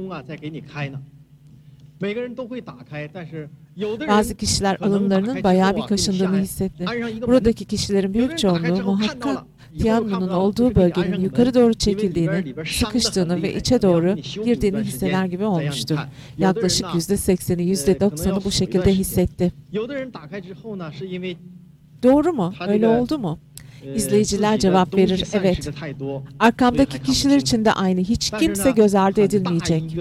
Bazı kişiler alınlarının bayağı bir kaşındığını hissetti. Buradaki kişilerin büyük çoğunluğu muhakkak Tianmu'nun olduğu bölgenin yukarı doğru çekildiğini, sıkıştığını ve içe doğru girdiğini hisseder gibi olmuştur. Yaklaşık yüzde sekseni, yüzde doksanı bu şekilde hissetti. Doğru mu? Öyle oldu mu? İzleyiciler cevap verir, evet. Arkamdaki kişiler için de aynı. Hiç kimse göz ardı edilmeyecek.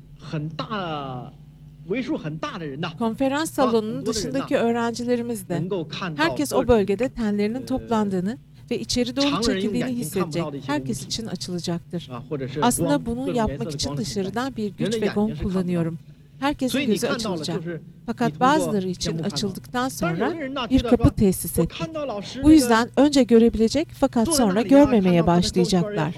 Konferans salonunun dışındaki öğrencilerimiz de herkes o bölgede tenlerinin toplandığını ve içeri doğru çekildiğini hissedecek. Herkes için açılacaktır. Aslında bunu yapmak için dışarıdan bir güç ve gong kullanıyorum. Herkesin gözü açılacak. Fakat bazıları için açıldıktan sonra bir kapı tesis ettik. Bu yüzden önce görebilecek fakat sonra görmemeye başlayacaklar.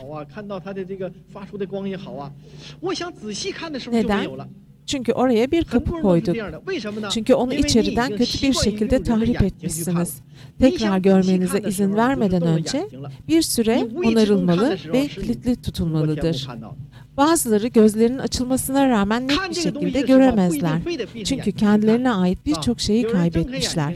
Neden? Çünkü oraya bir kapı koyduk. Çünkü onu içeriden kötü bir şekilde tahrip etmişsiniz. Tekrar görmenize izin vermeden önce bir süre onarılmalı ve kilitli tutulmalıdır. Bazıları gözlerinin açılmasına rağmen net bir şekilde göremezler. Çünkü kendilerine ait birçok şeyi kaybetmişler.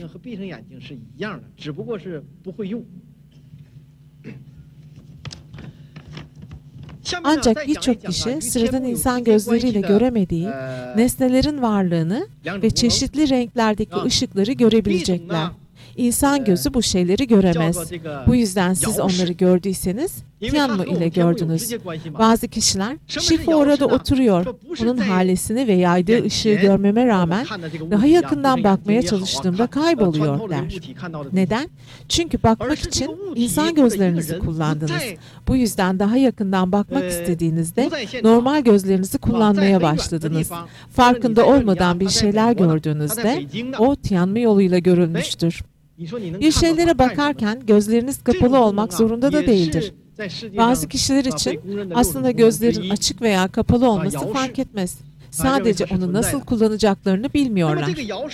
Ancak birçok kişi sıradan insan gözleriyle göremediği nesnelerin varlığını ve çeşitli renklerdeki ışıkları görebilecekler. İnsan gözü bu şeyleri göremez. Bu yüzden siz onları gördüyseniz Tianmu ile gördünüz. Bazı kişiler Shifu orada oturuyor. Onun halesini ve yaydığı ışığı görmeme rağmen daha yakından bakmaya çalıştığımda kayboluyor der. Neden? Çünkü bakmak için insan gözlerinizi kullandınız. Bu yüzden daha yakından bakmak istediğinizde normal gözlerinizi kullanmaya başladınız. Farkında olmadan bir şeyler gördüğünüzde o Tianmu yoluyla görülmüştür. Bir şeylere bakarken gözleriniz kapalı olmak zorunda da değildir. Bazı kişiler için aslında gözlerin açık veya kapalı olması fark etmez. Sadece onu nasıl kullanacaklarını bilmiyorlar.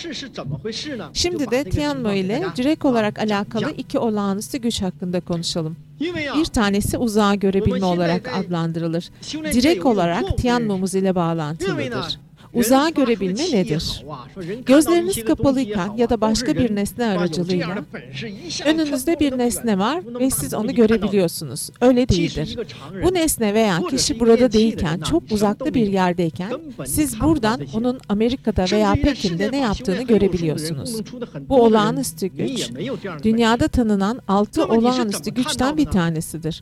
Şimdi de Tianmo ile direkt olarak alakalı iki olağanüstü güç hakkında konuşalım. Bir tanesi uzağa görebilme olarak adlandırılır. Direkt olarak Tianmo'muz ile bağlantılıdır. Uzağa görebilme nedir? Gözleriniz kapalıyken ya da başka bir nesne aracılığıyla önünüzde bir nesne var ve siz onu görebiliyorsunuz. Öyle değildir. Bu nesne veya kişi burada değilken, çok uzakta bir yerdeyken, siz buradan onun Amerika'da veya Pekin'de ne yaptığını görebiliyorsunuz. Bu olağanüstü güç, dünyada tanınan altı olağanüstü güçten bir tanesidir.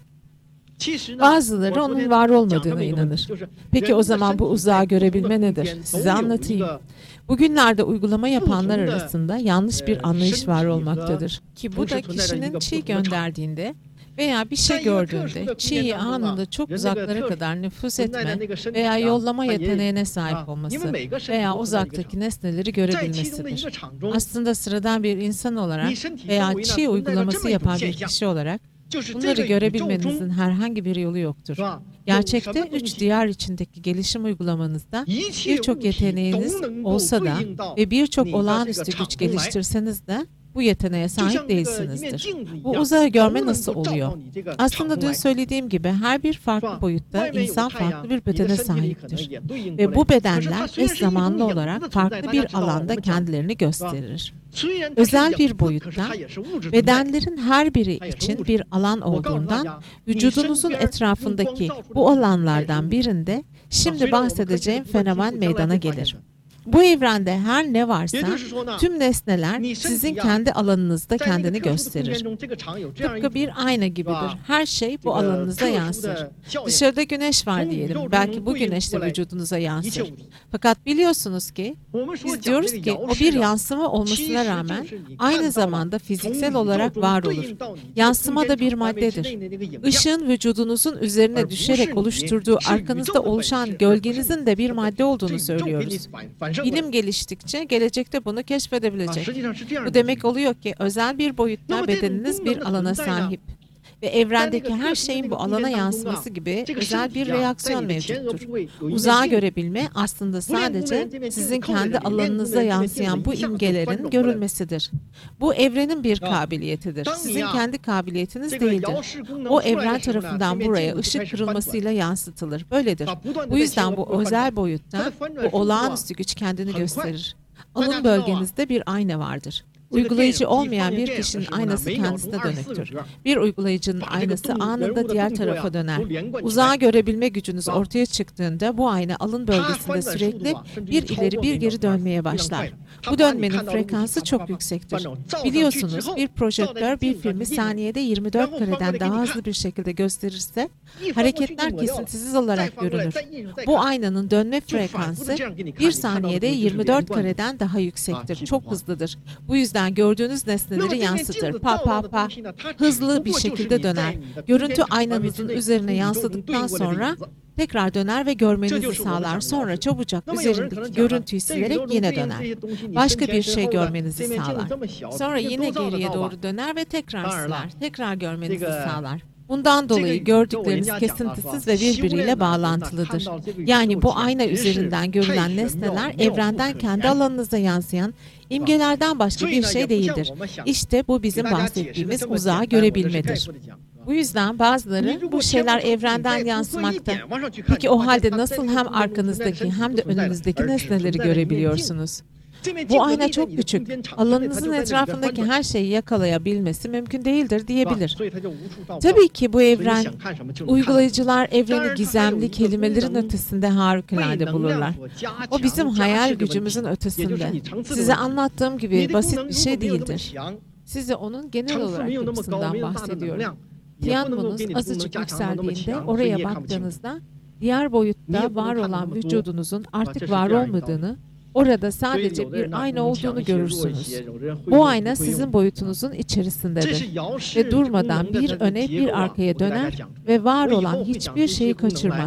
Bazıları onun var olmadığına inanır. Peki o zaman bu uzağa görebilme nedir? Size anlatayım. Bugünlerde uygulama yapanlar arasında yanlış bir anlayış var olmaktadır. Ki bu da kişinin çi gönderdiğinde veya bir şey gördüğünde çiğ anında çok uzaklara kadar nüfuz etme veya yollama yeteneğine sahip olması veya uzaktaki nesneleri görebilmesidir. Aslında sıradan bir insan olarak veya çiğ uygulaması yapan bir kişi olarak bunları görebilmenizin herhangi bir yolu yoktur. Gerçekte üç diyar içindeki gelişim uygulamanızda birçok yeteneğiniz olsa da ve birçok olağanüstü güç geliştirseniz de bu yeteneğe sahip değilsinizdir. Bu uzağı görme nasıl oluyor? Aslında dün söylediğim gibi her bir farklı boyutta insan farklı bir bedene sahiptir. Ve bu bedenler eş zamanlı olarak farklı bir alanda kendilerini gösterir. Özel bir boyutta bedenlerin her biri için bir alan olduğundan vücudunuzun etrafındaki bu alanlardan birinde şimdi bahsedeceğim fenomen meydana gelir. Bu evrende her ne varsa tüm nesneler sizin kendi alanınızda kendini gösterir. Tıpkı bir ayna gibidir. Her şey bu alanınıza yansır. Dışarıda güneş var diyelim. Belki bu güneş de vücudunuza yansır. Fakat biliyorsunuz ki biz diyoruz ki o bir yansıma olmasına rağmen aynı zamanda fiziksel olarak var olur. Yansıma da bir maddedir. Işığın vücudunuzun üzerine düşerek oluşturduğu arkanızda oluşan gölgenizin de bir madde olduğunu söylüyoruz. Bilim geliştikçe gelecekte bunu keşfedebilecek. Bu demek oluyor ki özel bir boyutta bedeniniz bir alana sahip. Ve evrendeki her şeyin bu alana yansıması gibi özel bir reaksiyon mevcuttur. Uzağa görebilme aslında sadece sizin kendi alanınıza yansıyan bu imgelerin görülmesidir. Bu evrenin bir kabiliyetidir. Sizin kendi kabiliyetiniz değildir. O evren tarafından buraya ışık kırılmasıyla yansıtılır. Böyledir. Bu yüzden bu özel boyutta bu olağanüstü güç kendini gösterir. Alın bölgenizde bir ayna vardır. Uygulayıcı olmayan bir kişinin aynası kendisine dönüktür. Bir uygulayıcının aynası anında diğer tarafa döner. Uzağa görebilme gücünüz ortaya çıktığında bu ayna alın bölgesinde sürekli bir ileri bir geri dönmeye başlar. Bu dönmenin frekansı çok yüksektir. Biliyorsunuz bir projektör bir filmi saniyede yirmi dört kareden daha hızlı bir şekilde gösterirse hareketler kesintisiz olarak görünür. Bu aynanın dönme frekansı bir saniyede yirmi dört kareden daha yüksektir. Çok hızlıdır. Bu yüzden gördüğünüz nesneleri yansıtır. Pa pa pa. Hızlı bir şekilde döner. Görüntü aynanızın üzerine yansıdıktan sonra tekrar döner ve görmenizi sağlar. Sonra çabucak üzerindeki görüntüyü silerek yine döner. Başka bir şey görmenizi sağlar. Sonra yine geriye doğru döner ve tekrar siler. Tekrar görmenizi sağlar. Bundan dolayı gördükleriniz kesintisiz ve birbiriyle bağlantılıdır. Yani bu ayna üzerinden görülen nesneler evrenden kendi alanınıza yansıyan imgelerden başka bir şey değildir. İşte bu bizim bahsettiğimiz uzağa görebilmedir. Bu yüzden bazıları bu şeyler evrenden yansımakta. Peki o halde nasıl hem arkanızdaki hem de önünüzdeki nesneleri görebiliyorsunuz? Bu ayna çok küçük. Alanınızın etrafındaki her şeyi yakalayabilmesi mümkün değildir diyebilir. Tabii ki bu evren, uygulayıcılar evreni gizemli kelimelerin ötesinde harikulade bulurlar. O bizim hayal gücümüzün ötesinde. Size anlattığım gibi basit bir şey değildir. Size onun genel olarak yapısından bahsediyorum. Tianmo'nuz azıcık yükseldiğinde oraya baktığınızda diğer boyutta var olan vücudunuzun artık var olmadığını, orada sadece bir ayna olduğunu görürsünüz. Bu ayna sizin boyutunuzun içerisindedir ve durmadan bir öne bir arkaya döner ve var olan hiçbir şeyi kaçırmaz.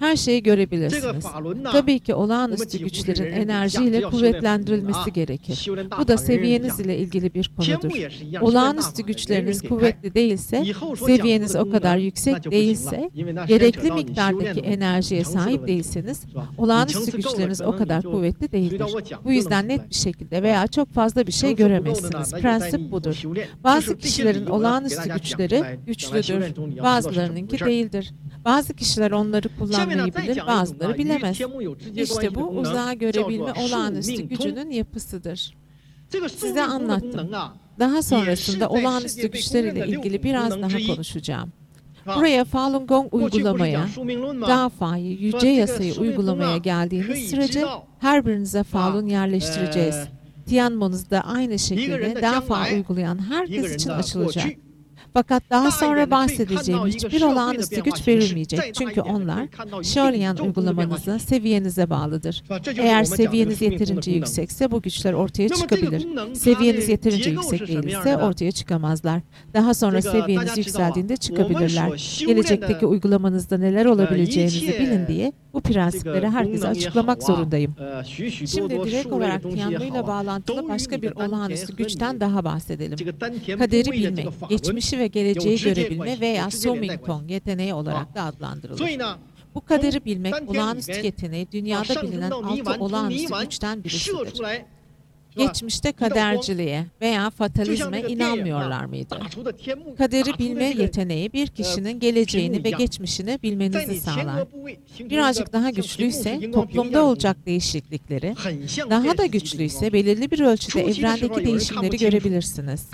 Her şeyi görebilirsiniz. Tabii ki olağanüstü güçlerin enerjiyle kuvvetlendirilmesi gerekir. Bu da seviyeniz ile ilgili bir konudur. Olağanüstü güçleriniz kuvvetli değilse, seviyeniz o kadar yüksek değilse, gerekli miktardaki enerjiye sahip değilseniz, olağanüstü güçleriniz o kadar kuvvetli değildir. Bu yüzden net bir şekilde veya çok fazla bir şey göremezsiniz. Prensip budur. Bazı kişilerin olağanüstü güçleri güçlüdür, bazılarınınki değildir. Bazı kişiler onları kullanmayı bilir, bazıları bilemez. İşte bu uzağa görebilme olağanüstü gücünün yapısıdır. Size anlattım. Daha sonrasında olağanüstü güçler ile ilgili biraz daha konuşacağım. Buraya Falun Gong uygulamaya, Dafa'yı, yüce yasayı uygulamaya geldiğiniz sürece her birinize Falun yerleştireceğiz. Tianmon'uz da aynı şekilde Dafa uygulayan herkes için açılacak. Fakat daha sonra bahsedeceğim hiçbir olağanüstü güç verilmeyecek. Çünkü onlar Shaolin uygulamanıza, seviyenize bağlıdır. Eğer seviyeniz yeterince yüksekse bu güçler ortaya çıkabilir. Seviyeniz yeterince yüksek değilse ortaya çıkamazlar. Daha sonra seviyeniz yükseldiğinde çıkabilirler. Gelecekteki uygulamanızda neler olabileceğinizi bilin diye bu prensipleri herkese açıklamak zorundayım. Şimdi direkt olarak Tianmu ile bağlantılı başka bir olağanüstü güçten daha bahsedelim. Kaderi bilmek, geçmişi ve geleceği görebilme veya Somingtong yeteneği olarak da adlandırılır. Bu kaderi bilmek olağanüstü yeteneği dünyada bilinen altı olağanüstü güçten birisidir. Geçmişte kaderciliğe veya fatalizme inanmıyorlar mıydı? Kaderi bilme yeteneği bir kişinin geleceğini ve geçmişini bilmenizi sağlar. Birazcık daha güçlüyse toplumda olacak değişiklikleri, daha da güçlüyse belirli bir ölçüde evrendeki değişimleri görebilirsiniz.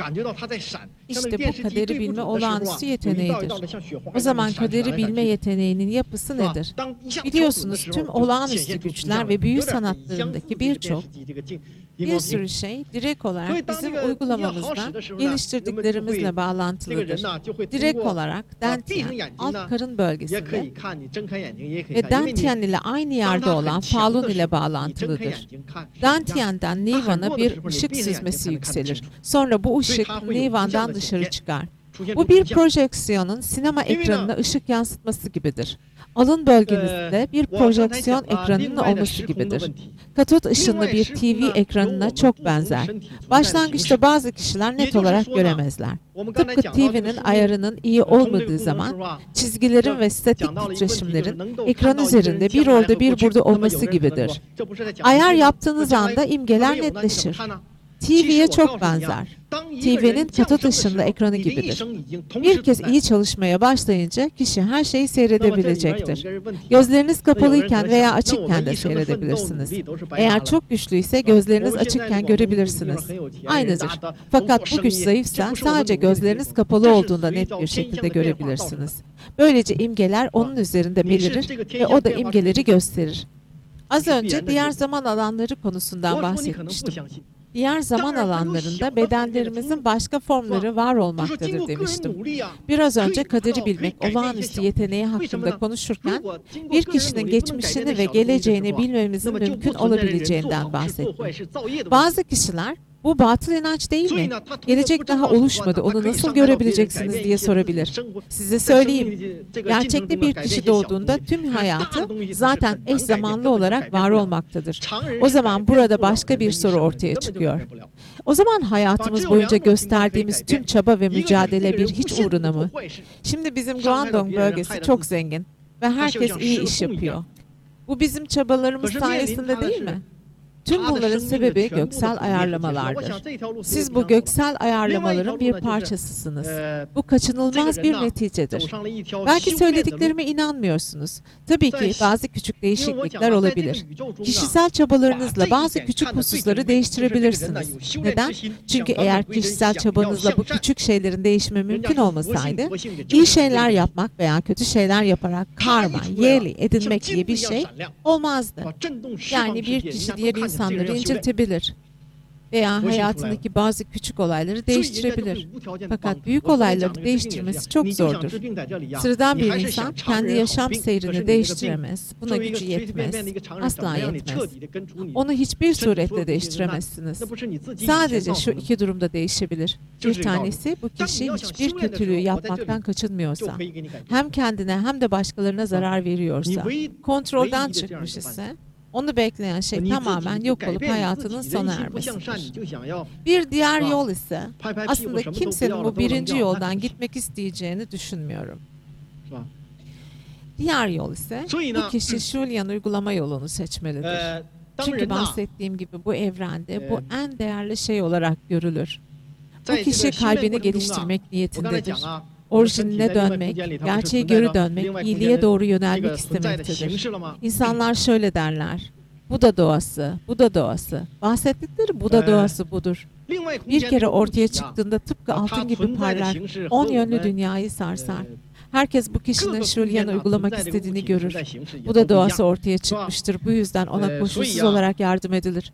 İşte bu kaderi bilme olağanüstü yeteneğidir. O zaman kaderi bilme yeteneğinin yapısı nedir? Biliyorsunuz tüm olağanüstü güçler ve büyü sanatlarındaki birçok bir sürü şey direkt olarak bizim uygulamamızda geliştirdiklerimizle bağlantılıdır. Direkt olarak Dantian, alt karın bölgesinde ve Dantian ile aynı yerde olan Falun ile bağlantılıdır. Dantian'dan Nivan'a bir ışık süzmesi yükselir. Sonra bu ışık Nivan'dan dışarı çıkar. Bu bir projeksiyonun sinema ekranına ışık yansıtması gibidir. Alın bölgenizde bir projeksiyon ekranının olması gibidir. Katot ışınlı bir T V ekranına çok benzer. Başlangıçta bazı kişiler net olarak göremezler. Tıpkı T V'nin ayarının iyi olmadığı zaman çizgilerin ve statik titreşimlerin ekran üzerinde bir orada bir burada olması gibidir. Ayar yaptığınız anda imgeler netleşir. T V'ye çok benzer. T V'nin katot ışınlı ekranı gibidir. Bir kez iyi çalışmaya başlayınca kişi her şeyi seyredebilecektir. Gözleriniz kapalıyken veya açıkken de seyredebilirsiniz. Eğer çok güçlüyse gözleriniz açıkken görebilirsiniz. Aynıdır. Fakat bu güç zayıfsa sadece gözleriniz kapalı olduğunda net bir şekilde görebilirsiniz. Böylece imgeler onun üzerinde belirir ve o da imgeleri gösterir. Az önce diğer zaman alanları konusundan bahsetmiştim. Diğer zaman alanlarında bedenlerimizin başka formları var olmaktadır demiştim. Biraz önce kaderi bilmek olağanüstü yeteneği hakkında konuşurken bir kişinin geçmişini ve geleceğini bilmemizin mümkün olabileceğinden bahsettim. Bazı kişiler bu batıl inanç değil mi? Gelecek daha oluşmadı, onu nasıl görebileceksiniz diye sorabilir. Size söyleyeyim, gerçekte bir kişi doğduğunda tüm hayatı zaten eş zamanlı olarak var olmaktadır. O zaman burada başka bir soru ortaya çıkıyor. O zaman hayatımız boyunca gösterdiğimiz tüm çaba ve mücadele bir hiç uğruna mı? Şimdi bizim Guangdong bölgesi çok zengin ve herkes iyi iş yapıyor. Bu bizim çabalarımız sayesinde değil mi? Tüm bunların sebebi göksel ayarlamalardır. Siz bu göksel ayarlamaların bir parçasısınız. Bu kaçınılmaz bir neticedir. Belki söylediklerime inanmıyorsunuz. Tabii ki bazı küçük değişiklikler olabilir. Kişisel çabalarınızla bazı küçük hususları değiştirebilirsiniz. Neden? Çünkü eğer kişisel çabanızla bu küçük şeylerin değişimi mümkün olmasaydı, iyi şeyler yapmak veya kötü şeyler yaparak karma, yeli edinmek diye bir şey olmazdı. Yani bir kişi diğer insanları incitebilir. veya hayatındaki bazı küçük olayları değiştirebilir. Fakat büyük olayları değiştirmesi çok zordur. Sıradan bir insan kendi yaşam seyrini değiştiremez. Buna gücü yetmez. Asla yetmez. Onu hiçbir suretle değiştiremezsiniz. Sadece şu iki durumda değişebilir. Bir tanesi, bu kişi hiçbir kötülüğü yapmaktan kaçınmıyorsa, hem kendine hem de başkalarına zarar veriyorsa, kontrolden çıkmış ise, onu bekleyen şey tamamen yok olup hayatının sona ermesidir. Bir diğer yol ise aslında kimsenin bu birinci yoldan gitmek isteyeceğini düşünmüyorum. Diğer yol ise bu kişi Julian uygulama yolunu seçmelidir. Çünkü bahsettiğim gibi bu evrende bu en değerli şey olarak görülür. Bu kişi kalbini geliştirmek niyetindedir. Orijinine dönmek, gerçeği geri dönmek, iyiliğe doğru yönelmek istemektedir. İnsanlar şöyle derler: Buda doğası, Buda doğası. Bahsettikleri Buda doğası budur. Bir kere ortaya çıktığında tıpkı altın gibi parlar, on yönlü dünyayı sarsar. Herkes bu kişinin Julian'ı uygulamak istediğini görür. Buda doğası ortaya çıkmıştır. Bu yüzden ona koşulsuz olarak yardım edilir.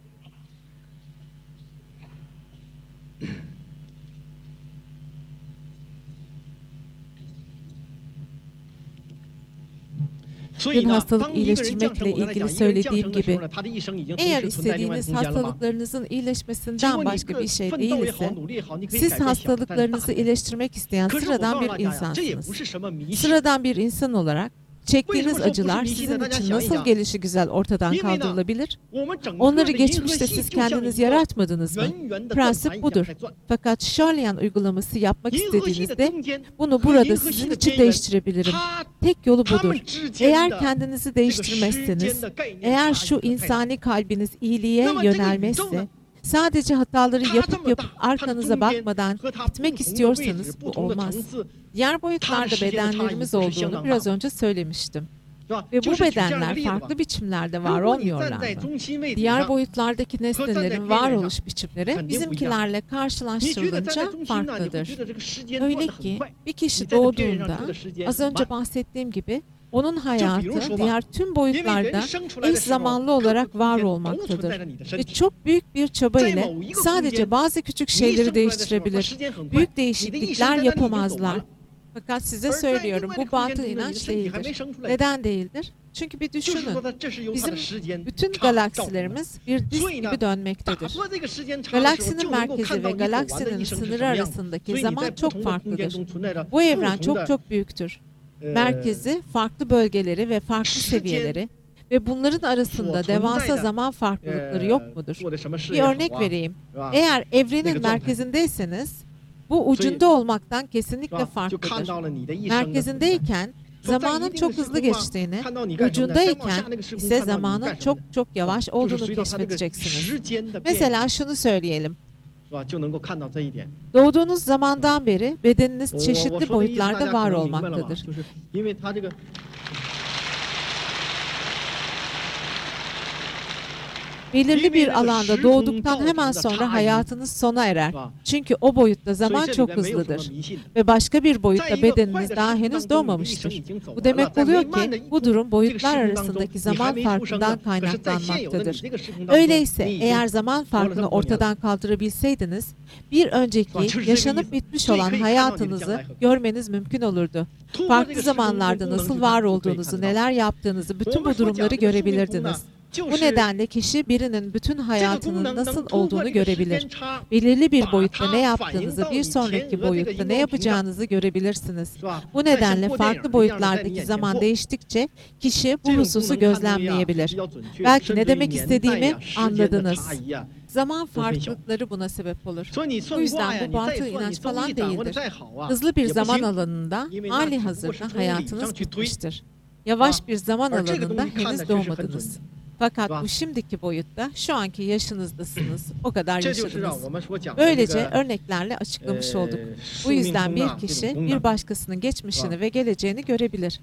Dün hastalık iyileştirmekle ilgili söylediğim gibi, eğer istediğiniz hastalıklarınızın iyileşmesinden başka bir şey değil ise, siz hastalıklarınızı iyileştirmek isteyen sıradan bir insansınız. Sıradan bir insan olarak, çektiğiniz acılar sizin için nasıl gelişigüzel ortadan kaldırılabilir? Onları geçmişte siz kendiniz yaratmadınız mı? Prensip budur. Fakat Julian uygulaması yapmak istediğinizde bunu burada sizin için değiştirebilirim. Tek yolu budur. Eğer kendinizi değiştirmezseniz, eğer şu insani kalbiniz iyiliğe yönelmezse, sadece hataları yapıp yapıp arkanıza bakmadan gitmek istiyorsanız bu olmaz. Diğer boyutlarda bedenlerimiz olduğunu biraz önce söylemiştim. Ve bu bedenler farklı biçimlerde var olmuyorlar mı? Diğer boyutlardaki nesnelerin varoluş biçimleri bizimkilerle karşılaştırılınca farklıdır. Öyle ki bir kişi doğduğunda az önce bahsettiğim gibi onun hayatı diğer tüm boyutlarda eş zamanlı olarak var olmaktadır. Ve çok büyük bir çaba ile sadece bazı küçük şeyleri değiştirebilir. Büyük değişiklikler yapamazlar. Fakat size söylüyorum, bu batıl inanç değildir. Neden değildir? Çünkü bir düşünün, bizim bütün galaksilerimiz bir disk gibi dönmektedir. Galaksinin merkezi ve galaksinin sınırı arasındaki zaman çok farklıdır. Bu evren çok çok büyüktür. Merkezi, farklı bölgeleri ve farklı seviyeleri ve bunların arasında devasa zaman farklılıkları yok mudur? Bir örnek vereyim. Eğer evrenin merkezindeyseniz, bu ucunda olmaktan kesinlikle farklıdır. Merkezindeyken zamanın çok hızlı geçtiğini, ucundayken ise zamanın çok çok yavaş olduğunu keşfedeceksiniz. Mesela şunu söyleyelim. Doğduğunuz zamandan beri bedeniniz çeşitli boyutlarda var olmaktadır. Belirli bir alanda doğduktan hemen sonra hayatınız sona erer. Çünkü o boyutta zaman çok hızlıdır. Ve başka bir boyutta bedeniniz daha henüz doğmamıştır. Bu demek oluyor ki bu durum boyutlar arasındaki zaman farkından kaynaklanmaktadır. Öyleyse eğer zaman farkını ortadan kaldırabilseydiniz, bir önceki yaşanıp bitmiş olan hayatınızı görmeniz mümkün olurdu. Farklı zamanlarda nasıl var olduğunuzu, neler yaptığınızı, bütün bu durumları görebilirdiniz. Bu nedenle kişi birinin bütün hayatının nasıl olduğunu görebilir. Belirli bir boyutta ne yaptığınızı, bir sonraki boyutta ne yapacağınızı görebilirsiniz. Bu nedenle farklı boyutlardaki zaman değiştikçe kişi bu hususu gözlemleyebilir. Belki ne demek istediğimi anladınız. Zaman farklılıkları buna sebep olur. Bu yüzden bu batıl inanç falan değildir. Hızlı bir zaman alanında hali hazırda hayatınız bitmiştir. Yavaş bir zaman alanında henüz doğmadınız. Fakat bu şimdiki boyutta şu anki yaşınızdasınız. O kadar yaşadınız. Böylece örneklerle açıklamış olduk. Bu yüzden bir kişi bir başkasının geçmişini ve geleceğini görebilir.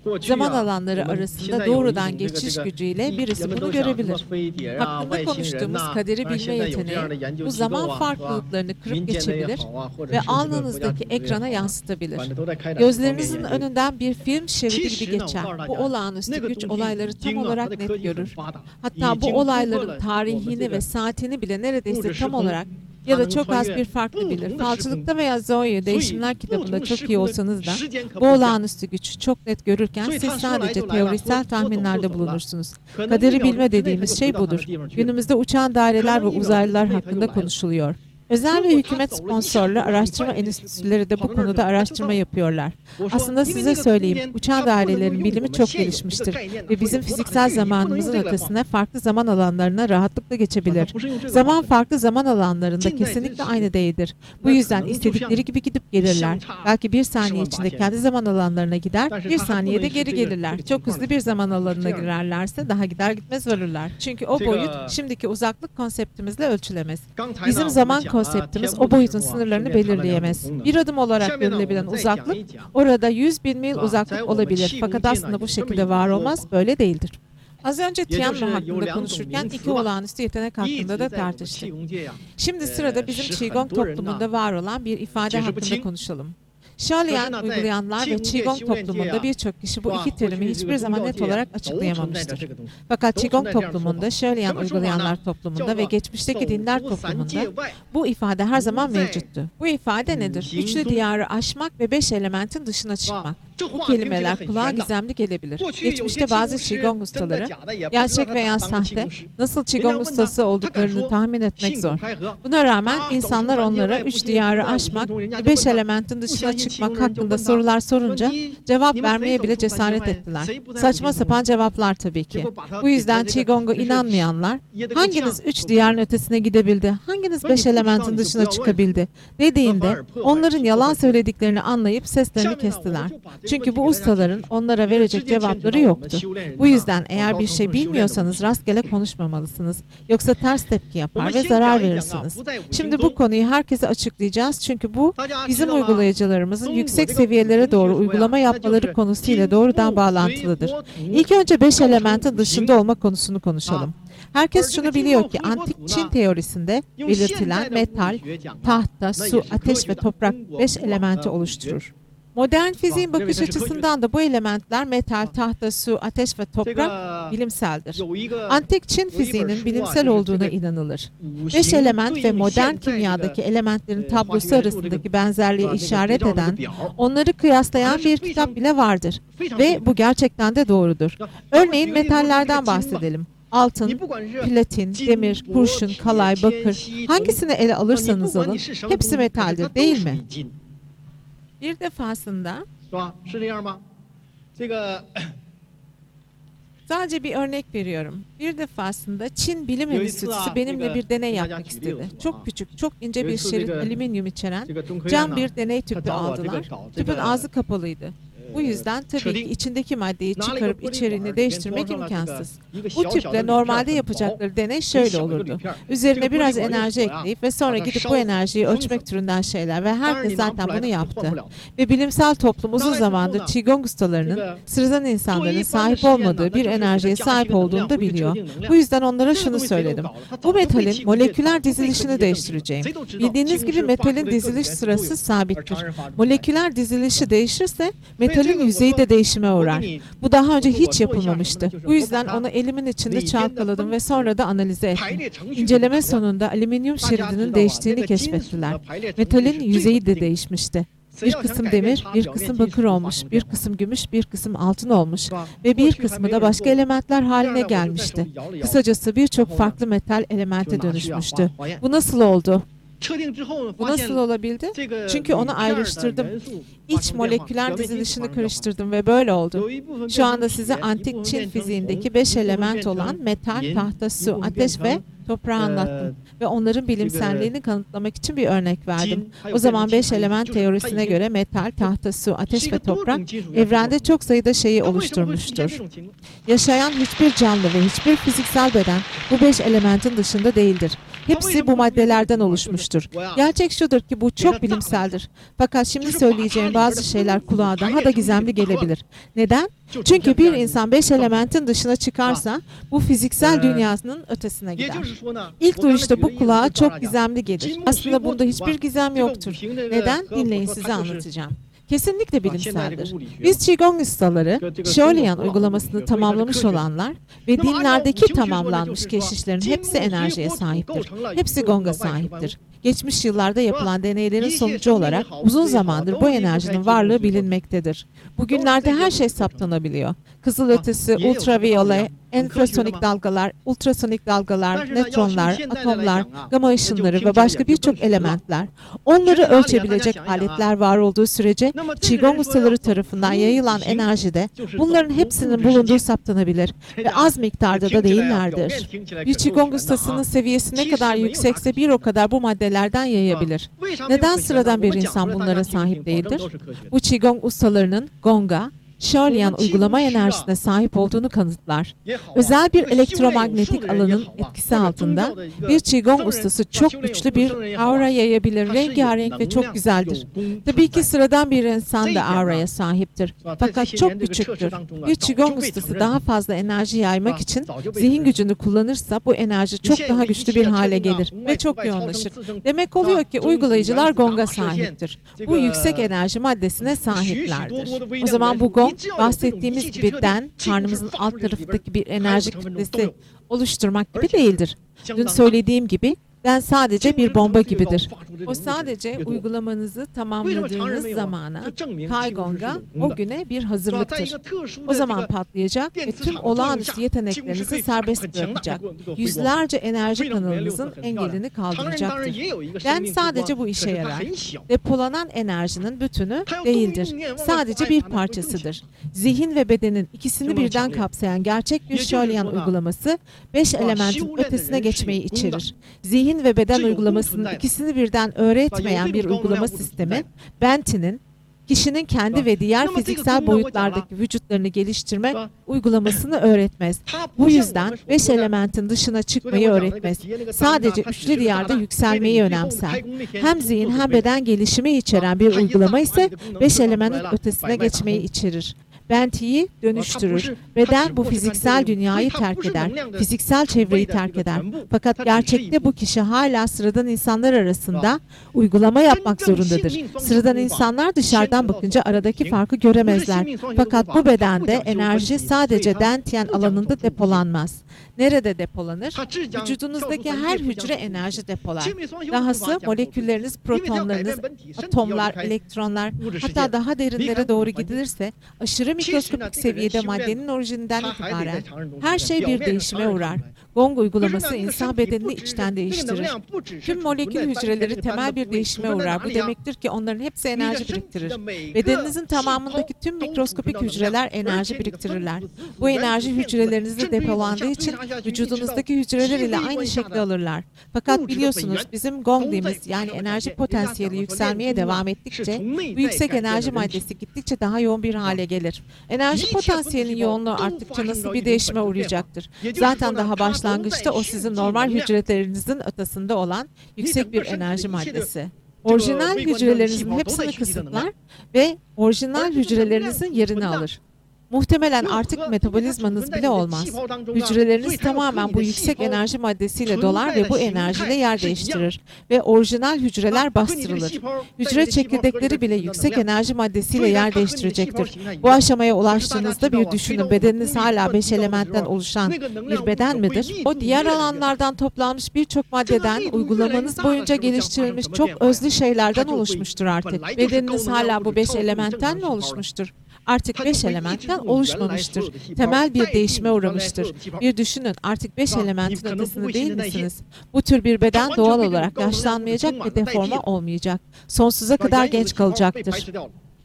Zaman alanları arasında doğrudan geçiş gücüyle birisi bunu görebilir. Hakkında konuştuğumuz kaderi bilme yeteneği bu zaman farklılıklarını kırıp geçebilir ve alnınızdaki ekrana yansıtabilir. Gözlerinizin önünden bir film şeridi gibi geçer. Bu olağanüstü güç olayları tam olarak net görür. Hatta bu olayların tarihini ve saatini bile neredeyse tam olarak ya da çok az bir farklı bilir. Falcılıkta veya Zoe Değişimler kitabında çok iyi olsanız da bu olağanüstü güç çok net görürken siz sadece teorisel tahminlerde bulunursunuz. Kaderi bilme dediğimiz şey budur. Günümüzde uçan daireler ve uzaylılar hakkında konuşuluyor. Özel ve hükümet sponsorlu araştırma enstitüleri de bu konuda araştırma yapıyorlar. Aslında size söyleyeyim, uçan dairelerin bilimi çok gelişmiştir ve bizim fiziksel zamanımızın ötesine farklı zaman alanlarına rahatlıkla geçebilir. Zaman farklı zaman alanlarında kesinlikle aynı değildir. Bu yüzden istedikleri gibi gidip gelirler. Belki bir saniye içinde kendi zaman alanlarına gider, bir saniyede geri gelirler. Çok hızlı bir zaman alanına girerlerse daha gider gitmez varırlar. Çünkü o boyut şimdiki uzaklık konseptimizle ölçülemez. Bizim zaman konseptimiz o boyutun sınırlarını belirleyemez. Bir adım olarak görülebilen uzaklık orada yüz bin mil uzaklık olabilir. Fakat aslında bu şekilde var olmaz, böyle değildir. Az önce Tianma hakkında konuşurken iki olağanüstü yetenek hakkında da tartıştık. Şimdi sırada bizim Qigong toplumunda var olan bir ifade hakkında konuşalım. Shaolin uygulayanlar ve Qigong toplumunda birçok kişi bu iki terimi hiçbir zaman net olarak açıklayamamıştır. Fakat Qigong toplumunda, Shaolin uygulayanlar toplumunda ve geçmişteki dinler toplumunda bu ifade her zaman mevcuttu. Bu ifade nedir? Üçlü diyarı aşmak ve beş elementin dışına çıkmak. Bu kelimeler kulağa gizemli gelebilir. Geçmişte bazı Qigong ustaları, gerçek veya sahte, nasıl Qigong ustası olduklarını tahmin etmek zor. Buna rağmen insanlar onlara üç diyarı aşmak ve beş elementin dışına çıkmak hakkında sorular sorunca cevap vermeye bile cesaret ettiler. Saçma sapan cevaplar tabii ki. Bu yüzden Qigong'a inanmayanlar, hanginiz üç diyarın ötesine gidebildi, hanginiz beş elementin dışına çıkabildi dediğinde onların yalan söylediklerini anlayıp seslerini kestiler. Çünkü bu ustaların onlara verecek cevapları yoktu. Bu yüzden eğer bir şey bilmiyorsanız rastgele konuşmamalısınız. Yoksa ters tepki yapar ve zarar verirsiniz. Şimdi bu konuyu herkese açıklayacağız çünkü bu bizim uygulayıcılarımızın yüksek seviyelere doğru uygulama yapmaları konusuyla doğrudan bağlantılıdır. İlk önce beş elementin dışında olma konusunu konuşalım. Herkes şunu biliyor ki antik Çin teorisinde belirtilen metal, tahta, su, ateş ve toprak beş elementi oluşturur. Modern fiziğin bakış açısından da bu elementler metal, tahta, su, ateş ve toprak bilimseldir. Antik Çin fiziğinin bilimsel olduğuna inanılır. Beş element ve modern kimyadaki elementlerin tablosu arasındaki benzerliği işaret eden, onları kıyaslayan bir kitap bile vardır. Ve bu gerçekten de doğrudur. Örneğin metallerden bahsedelim. Altın, platin, demir, kurşun, kalay, bakır, hangisini ele alırsanız alın, hepsi metaldir, değil mi? Bir defasında sadece bir örnek veriyorum. Bir defasında Çin Bilim Enstitüsü benimle bir deney yapmak istedi. Çok küçük, çok ince bir şerit alüminyum içeren cam bir deney tüpü aldılar. Tüpün ağzı kapalıydı. Bu yüzden tabii ki içindeki maddeyi çıkarıp içeriğini değiştirmek imkansız. Bu tüple normalde yapacakları deney şöyle olurdu. Üzerine biraz enerji ekleyip ve sonra gidip bu enerjiyi ölçmek türünden şeyler ve herkes zaten bunu yaptı. Ve bilimsel toplum uzun zamandır Qigong ustalarının, sıradan insanların sahip olmadığı bir enerjiye sahip olduğunu da biliyor. Bu yüzden onlara şunu söyledim. Bu metalin moleküler dizilişini değiştireceğim. Bildiğiniz gibi metalin diziliş sırası sabittir. Moleküler dizilişi değişirse metalin yüzeyi de değişime uğrar. Bu daha önce hiç yapılmamıştı. Bu yüzden onu elimin içinde çalkaladım ve sonra da analize ettim. İnceleme sonunda alüminyum şeridinin değiştiğini keşfettiler. Metalin yüzeyi de değişmişti. Bir kısım demir, bir kısım bakır olmuş, bir kısım gümüş, bir kısım altın olmuş ve bir kısmı da başka elementler haline gelmişti. Kısacası birçok farklı metal elemente dönüşmüştü. Bu nasıl oldu? Bu nasıl olabildi? Çünkü onu ayrıştırdım. İç moleküler dizilişini karıştırdım ve böyle oldu. Şu anda size antik Çin fiziğindeki beş element olan metal, tahta, su, ateş ve toprağı anlattım. Ve onların bilimselliğini kanıtlamak için bir örnek verdim. O zaman beş element teorisine göre metal, tahta, su, ateş ve toprak evrende çok sayıda şeyi oluşturmuştur. Yaşayan hiçbir canlı ve hiçbir fiziksel beden bu beş elementin dışında değildir. Hepsi bu maddelerden oluşmuştur. Gerçek şudur ki bu çok bilimseldir. Fakat şimdi söyleyeceğim bazı şeyler kulağa daha da gizemli gelebilir. Neden? Çünkü bir insan beş elementin dışına çıkarsa bu fiziksel dünyasının ötesine gider. İlk duyuşta bu kulağa çok gizemli gelir. Aslında bunda hiçbir gizem yoktur. Neden? Dinleyin, size anlatacağım. Kesinlikle bilimseldir. Biz Qigong ustaları, Shaolin uygulamasını tamamlamış olanlar ve dinlerdeki tamamlanmış keşişlerin hepsi enerjiye sahiptir. Hepsi Gong'a sahiptir. Geçmiş yıllarda yapılan deneylerin sonucu olarak uzun zamandır bu enerjinin varlığı bilinmektedir. Bugünlerde her şey saptanabiliyor. Kızılötesi, ultraviyole, enfrasonik dalgalar, ultrasonik dalgalar, nötronlar, atomlar, gama ışınları ve başka birçok elementler. Onları ölçebilecek aletler var olduğu sürece Qigong ustaları tarafından yayılan enerjide bunların hepsinin bulunduğu saptanabilir ve az miktarda da değillerdir. Bir Qigong ustasının seviyesi ne kadar yüksekse bir o kadar bu maddelerden yayabilir. Neden sıradan bir insan bunlara sahip değildir? Bu Qigong ustalarının Gong'a, Shaolin uygulama enerjisine sahip olduğunu kanıtlar. Özel bir elektromanyetik alanın etkisi altında bir Qigong ustası çok güçlü bir aura yayabilir, rengarenk ve çok güzeldir. Tabii ki sıradan bir insan da auraya sahiptir. Fakat çok küçüktür. Bir Qigong ustası daha fazla enerji yaymak için zihin gücünü kullanırsa bu enerji çok daha güçlü bir hale gelir ve çok yoğunlaşır. Demek oluyor ki uygulayıcılar Gong'a sahiptir. Bu yüksek enerji maddesine sahiplerdir. O zaman bu Gong, bahsettiğimiz gibi den, karnımızın alt tarafındaki bir enerji kütlesi oluşturmak gibi değildir. Dün söylediğim gibi den sadece bir bomba gibidir. O sadece uygulamanızı tamamladığınız zamana, Kaigong'a, o güne bir hazırlıktır. O zaman patlayacak ve tüm olağanüstü yeteneklerinizi serbest bırakacak. Yüzlerce enerji kanalınızın engelini kaldıracaktır. Den sadece bu işe yarar. Depolanan enerjinin bütünü değildir. Sadece bir parçasıdır. Zihin ve bedenin ikisini birden kapsayan gerçek bir Shaolin uygulaması, beş elementin ötesine geçmeyi içerir. Zihin ve beden uygulamasının ikisini birden öğretmeyen bir uygulama sistemi, Bentin'in kişinin kendi ve diğer fiziksel boyutlardaki vücutlarını geliştirme uygulamasını öğretmez. Bu yüzden beş elementin dışına çıkmayı öğretmez. Sadece üçlü diyarda yükselmeyi önemser. Hem zihin hem beden gelişimi içeren bir uygulama ise beş elementin ötesine geçmeyi içerir. Benti'yi dönüştürür. Beden bu fiziksel dünyayı terk eder. Fiziksel çevreyi terk eder. Fakat gerçekte bu kişi hala sıradan insanlar arasında uygulama yapmak zorundadır. Sıradan insanlar dışarıdan bakınca aradaki farkı göremezler. Fakat bu bedende enerji sadece Dantian alanında depolanmaz. Nerede depolanır? Vücudunuzdaki her hücre enerji depolar. Dahası molekülleriniz, protonlarınız, atomlar, elektronlar, hatta daha derinlere doğru gidilirse aşırı mikroskopik seviyede maddenin orijinden itibaren her şey bir değişime uğrar. Gong uygulaması insan bedenini içten değiştirir. Tüm molekül hücreleri temel bir değişime uğrar. Bu demektir ki onların hepsi enerji biriktirir. Bedeninizin tamamındaki tüm mikroskopik hücreler enerji biriktirirler. Bu enerji hücrelerinizde depolandığı için vücudunuzdaki hücreler ile aynı şekli alırlar. Fakat biliyorsunuz bizim Gong'imiz yani enerji potansiyeli yükselmeye devam ettikçe bu yüksek enerji maddesi gittikçe daha yoğun bir hale gelir. Enerji potansiyelinin yoğunluğu arttıkça nasıl bir değişime uğrayacaktır? Zaten daha başlangıçta o sizin normal hücrelerinizin ötesinde olan yüksek bir enerji maddesi. Orijinal hücrelerinizin hepsini kısıtlar ve orijinal hücrelerinizin yerini alır. Muhtemelen artık metabolizmanız bile olmaz. Hücreleriniz tamamen bu yüksek enerji maddesiyle dolar ve bu enerjiyle yer değiştirir. Ve orijinal hücreler bastırılır. Hücre çekirdekleri bile yüksek enerji maddesiyle yer değiştirecektir. Bu aşamaya ulaştığınızda bir düşünün, bedeniniz hala beş elementten oluşan bir beden midir? O diğer alanlardan toplanmış birçok maddeden, uygulamanız boyunca geliştirilmiş çok özlü şeylerden oluşmuştur artık. Bedeniniz hala bu beş elementten mi oluşmuştur? Artık beş elementten oluşmamıştır. Temel bir değişime uğramıştır. Bir düşünün, artık beş elementin ötesinde değil misiniz? Bu tür bir beden doğal olarak yaşlanmayacak ve deforme olmayacak. Sonsuza kadar genç kalacaktır.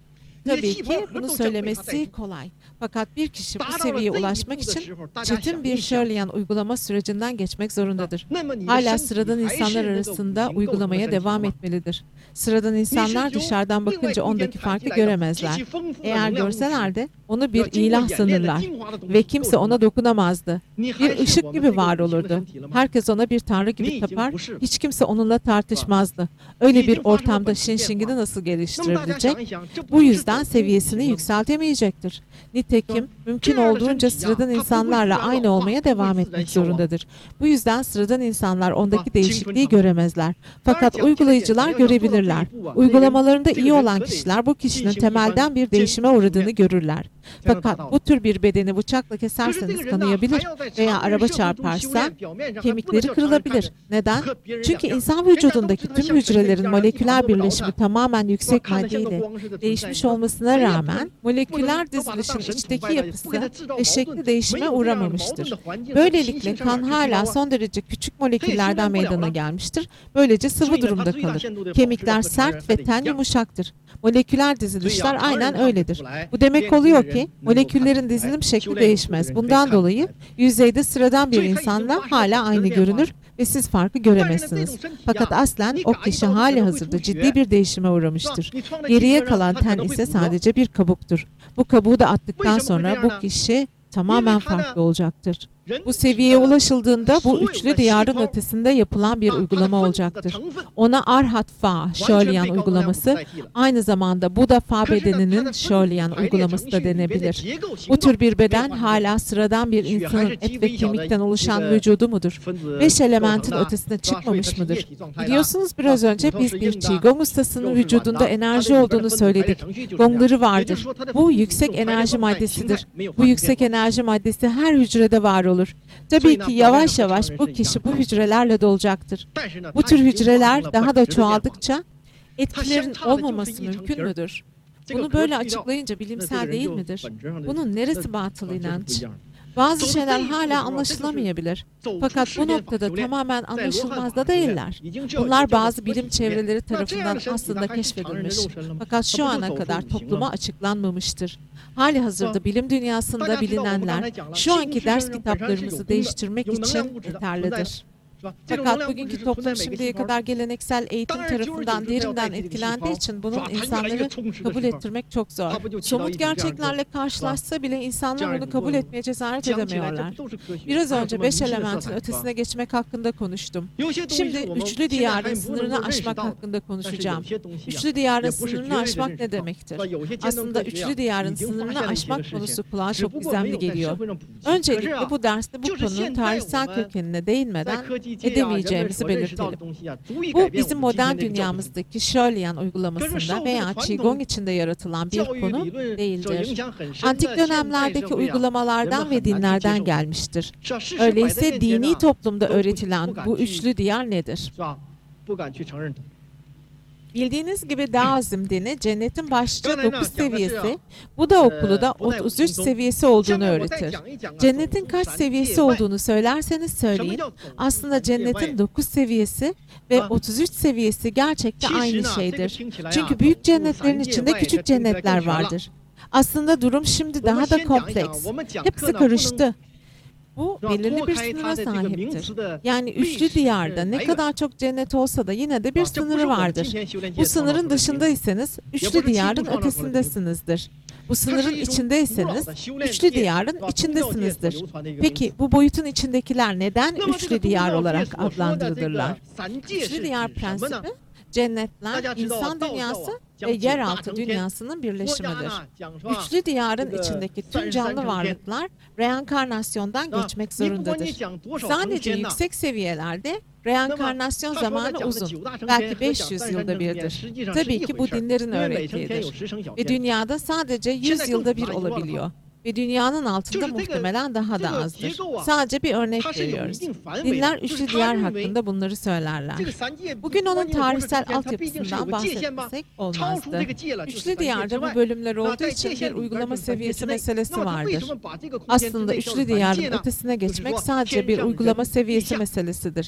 Tabii ki bunu söylemesi kolay. Fakat bir kişi bu seviyeye ulaşmak için çetin bir Shirleyan uygulama sürecinden geçmek zorundadır. Hala sıradan insanlar arasında uygulamaya devam etmelidir. Sıradan insanlar dışarıdan bakınca ondaki farkı göremezler. Eğer görseler de onu bir ilah sanırlar ve kimse ona dokunamazdı. Bir ışık gibi var olurdu. Herkes ona bir tanrı gibi tapar, hiç kimse onunla tartışmazdı. Öyle bir ortamda Shinshingi'ni nasıl geliştirebilecek? Bu yüzden seviyesini yükseltemeyecektir. Nitekim mümkün olduğunca sıradan insanlarla aynı olmaya devam etmek zorundadır. Bu yüzden sıradan insanlar ondaki değişikliği göremezler. Fakat uygulayıcılar görebilirler. Uygulamalarında iyi olan kişiler bu kişinin temelden bir değişime uğradığını görürler. Fakat bu tür bir bedeni bıçakla keserseniz kanayabilir veya araba çarparsa kemikleri kırılabilir. Neden? Çünkü insan vücudundaki tüm hücrelerin moleküler birleşimi tamamen yüksek maddeyle değişmiş olmasına rağmen moleküler dizilişin içteki yapısı ve şekli değişime uğramamıştır. Böylelikle kan hala son derece küçük moleküllerden meydana gelmiştir. Böylece sıvı durumda kalır. Kemikler sert ve ten yumuşaktır. Moleküler dizilişler aynen öyledir. Bu demek oluyor ki moleküllerin dizilim şekli değişmez. Bundan dolayı yüzeyde sıradan bir insanla hala aynı görünür ve siz farkı göremezsiniz. Fakat aslen o kişi hali hazırda ciddi bir değişime uğramıştır. Geriye kalan ten ise sadece bir kabuktur. Bu kabuğu da attıktan sonra bu kişi tamamen farklı olacaktır. Bu seviyeye ulaşıldığında bu üçlü diyarın ötesinde yapılan bir uygulama olacaktır. Ona Arhat Fa Shirleyan uygulaması, aynı zamanda Buda Fa bedeninin Shirleyan uygulaması da denebilir. Bu tür bir beden hala sıradan bir insanın et ve kemikten oluşan vücudu mudur? Beş elementin ötesine çıkmamış mıdır? Biliyorsunuz biraz önce biz bir Qigong ustasının vücudunda enerji olduğunu söyledik. Gongları vardır. Bu yüksek enerji maddesidir. Bu yüksek enerji maddesi her hücrede var olur. Tabii ki yavaş yavaş bu kişi bu hücrelerle dolacaktır. Bu tür hücreler daha da çoğaldıkça etkilerin olmaması mümkün müdür? Bunu böyle açıklayınca bilimsel değil midir? Bunun neresi batıl inanç? Bazı şeyler hala anlaşılamayabilir. Fakat bu noktada tamamen anlaşılmaz da değiller. Bunlar bazı bilim çevreleri tarafından aslında keşfedilmiş. Fakat şu ana kadar topluma açıklanmamıştır. Hali hazırda bilim dünyasında bilinenler şu anki ders kitaplarımızı değiştirmek için yeterlidir. Fakat bugünkü toplum şimdiye kadar geleneksel eğitim tarafından derinden etkilendiği için bunun insanları kabul ettirmek çok zor. Somut gerçeklerle karşılaşsa bile insanlar bunu kabul etmeye cesaret edemiyorlar. Biraz önce beş elementin ötesine geçmek hakkında konuştum. Şimdi üçlü diyarın sınırını aşmak hakkında konuşacağım. Üçlü diyarın sınırını aşmak ne demektir? Aslında üçlü diyarın sınırını aşmak konusu kulağa çok gizemli geliyor. Öncelikle bu derste bu konunun tarihsel kökenine değinmeden edemeyeceğimizi belirtelim. Bu bizim modern dünyamızdaki Shirleyan uygulamasında veya Qigong içinde yaratılan bir konu değildir. Antik dönemlerdeki uygulamalardan ve dinlerden gelmiştir. Öyleyse dini toplumda öğretilen bu üçlü diyar nedir? Bildiğiniz gibi Daoizm dini cennetin başlıca dokuz seviyesi, Buda okulu da otuz üç seviyesi olduğunu öğretir. Cennetin kaç seviyesi olduğunu söylerseniz söyleyin, aslında cennetin dokuz seviyesi ve otuz üç seviyesi gerçekten aynı şeydir. Çünkü büyük cennetlerin içinde küçük cennetler vardır. Aslında durum şimdi daha da kompleks. Hepsi karıştı. Bu belirli bir sınıra sahiptir. Yani üçlü diyarda ne kadar çok cennet olsa da yine de bir sınırı vardır. Bu sınırın dışındaysanız üçlü diyarın ötesindesinizdir. Bu sınırın içindeyseniz üçlü diyarın içindesinizdir. Peki bu boyutun içindekiler neden üçlü diyar olarak adlandırılırlar? Üçlü diyar prensibi cennetler, insan dünyası ve yeraltı dünyasının birleşimidir. Üçlü diyarın içindeki tüm canlı varlıklar reenkarnasyondan geçmek zorundadır. Sadece yüksek seviyelerde reenkarnasyon zamanı uzun, belki beş yüz yılda birdir. Tabii ki bu dinlerin öğretidir. Ve dünyada sadece yüz yılda bir olabiliyor. Ve dünyanın altında muhtemelen daha da azdır. Sadece bir örnek veriyoruz. Dinler üçlü diyar hakkında bunları söylerler. Bugün onun tarihsel altyapısından bahsetmesek olmazdı. Üçlü diyarda bu bölümler olduğu için bir uygulama seviyesi meselesi vardır. Aslında üçlü diyarın ötesine geçmek sadece bir uygulama seviyesi meselesidir.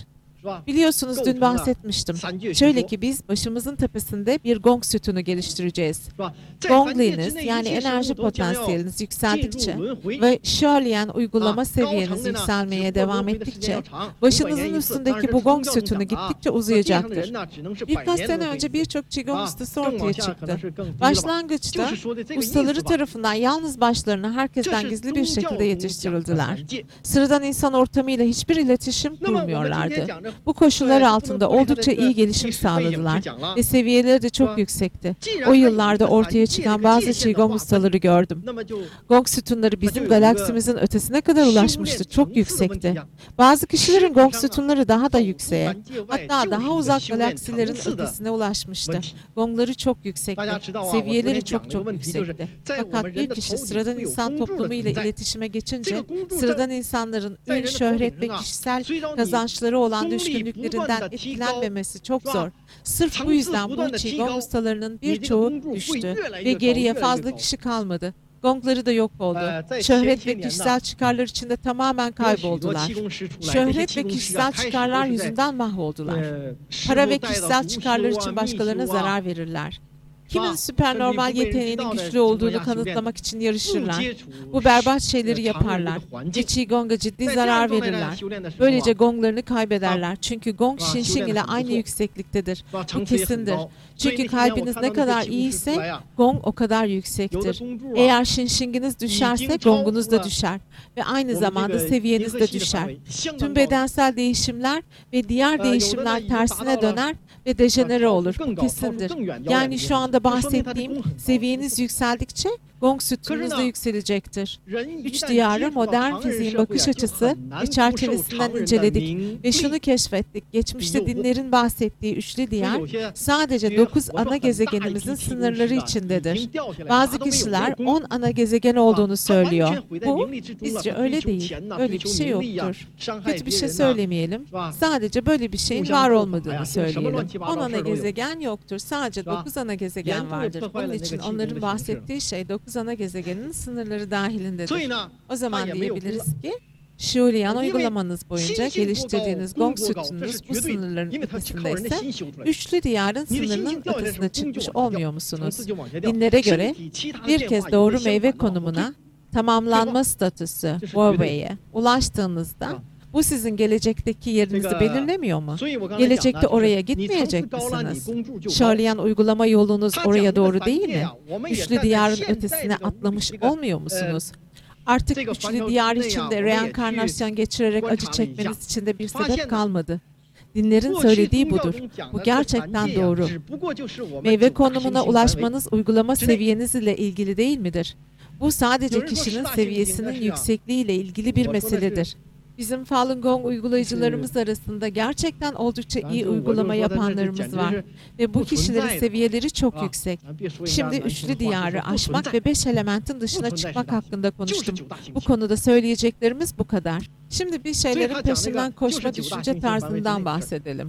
Biliyorsunuz dün bahsetmiştim. Şöyle ki biz başımızın tepesinde bir gong sütunu geliştireceğiz. Gongliniz yani enerji potansiyeliniz yükseldikçe ve Shaolin uygulama seviyeniz yükselmeye devam ettikçe başınızın üstündeki bu gong sütunu gittikçe uzayacaktır. Birkaç sene önce birçok Qigong ustası ortaya çıktı. Başlangıçta ustaları tarafından yalnız başlarına herkesten gizli bir şekilde yetiştirildiler. Sıradan insan ortamıyla hiçbir iletişim kurmuyorlardı. Bu koşullar altında oldukça iyi gelişim sağladılar ve seviyeleri de çok yüksekti. O yıllarda ortaya çıkan bazı Qigong ustaları gördüm. Gong sütunları bizim galaksimizin ötesine kadar ulaşmıştı, çok yüksekti. Bazı kişilerin gong sütunları daha da yükseğe, hatta daha uzak galaksilerin ötesine ulaşmıştı. Gongları çok yüksekti, seviyeleri çok çok yüksekti. Fakat bir kişi sıradan insan toplumu ile iletişime geçince, sıradan insanların ün, şöhret ve kişisel kazançları olan düşkünlüklerinden etkilenmemesi çok zor. Sırf bu yüzden bu Qigong ustalarının birçoğu düştü ve geriye fazla kişi kalmadı. Gongları da yok oldu. Şöhret ve kişisel çıkarlar içinde tamamen kayboldular. Şöhret ve kişisel çıkarlar yüzünden mahvoldular. Para ve kişisel çıkarlar için başkalarına zarar verirler. Kimin süpernormal yeteneğinin güçlü olduğunu kanıtlamak için yarışırlar. Bu berbat şeyleri yaparlar ve Qigong'a ciddi zarar verirler. Böylece gonglarını kaybederler. Çünkü gong Xinxing ile aynı yüksekliktedir. Bu kesindir. Çünkü kalbiniz ne kadar iyiyse gong o kadar yüksektir. Eğer Xinxing'iniz düşerse gongunuz da düşer ve aynı zamanda seviyeniz de düşer. Tüm bedensel değişimler ve diğer değişimler tersine döner ve dejenere olur. Bu kesindir. Yani şu anda bahsettiğim seviyeniz yükseldikçe gong sütununuz da yükselecektir. Üç diyarı modern fiziğin bakış açısı ve çerçevesinden inceledik ve şunu keşfettik. Geçmişte dinlerin bahsettiği üçlü diyar sadece dokuz ana gezegenimizin sınırları içindedir. Bazı kişiler on ana gezegen olduğunu söylüyor. Bu bizce öyle değil. Öyle bir şey yoktur. Kötü bir şey söylemeyelim. Sadece böyle bir şeyin var olmadığını söyleyelim. on ana gezegen yoktur. Sadece dokuz ana gezegen vardır. Onun için onların bahsettiği şey dokuz ana gezegenin sınırları dahilindedir. O zaman diyebiliriz ki Shaolin uygulamanız boyunca geliştirdiğiniz gong sütununuz bu sınırların ötesindeyse üçlü diyarın sınırının ötesine çıkmış olmuyor musunuz? Dinlere göre bir kez doğru meyve konumuna, tamamlanma statüsü Huawei'ye ulaştığınızda bu sizin gelecekteki yerinizi belirlemiyor mu? Gelecekte oraya gitmeyecek misiniz? Shaolin uygulama yolunuz oraya doğru değil mi? Üçlü diyarın ötesine atlamış olmuyor musunuz? Artık üçlü diyar içinde reenkarnasyon geçirerek acı çekmeniz için de bir sebep kalmadı. Dinlerin söylediği budur. Bu gerçekten doğru. Meyve konumuna ulaşmanız uygulama seviyeniz ile ilgili değil midir? Bu sadece kişinin seviyesinin yüksekliği ile ilgili bir meseledir. Bizim Falun Gong uygulayıcılarımız arasında gerçekten oldukça iyi uygulama yapanlarımız var. Ve bu kişilerin seviyeleri çok yüksek. Şimdi üçlü diyarı aşmak ve beş elementin dışına çıkmak hakkında konuştum. Bu konuda söyleyeceklerimiz bu kadar. Şimdi bir şeylerin peşinden koşma düşünce tarzından bahsedelim.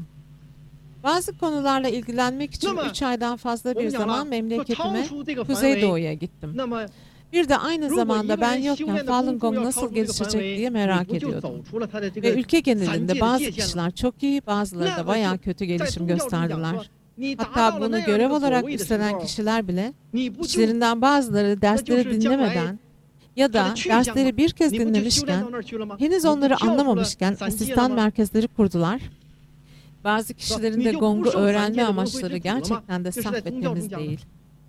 Bazı konularla ilgilenmek için üç aydan fazla bir zaman memleketime Kuzeydoğu'ya gittim. Bir de aynı zamanda ben yokken Falun Gong nasıl gelişecek diye merak ediyordum. Ve ülke genelinde bazı kişiler çok iyi, bazıları da bayağı kötü gelişim gösterdiler. Hatta bunu görev olarak üstlenen kişiler bile içlerinden bazıları dersleri dinlemeden ya da dersleri bir kez dinlemişken, henüz onları anlamamışken asistan merkezleri kurdular. Bazı kişilerin de Gong'u öğrenme amaçları gerçekten de saf ve temiz değil.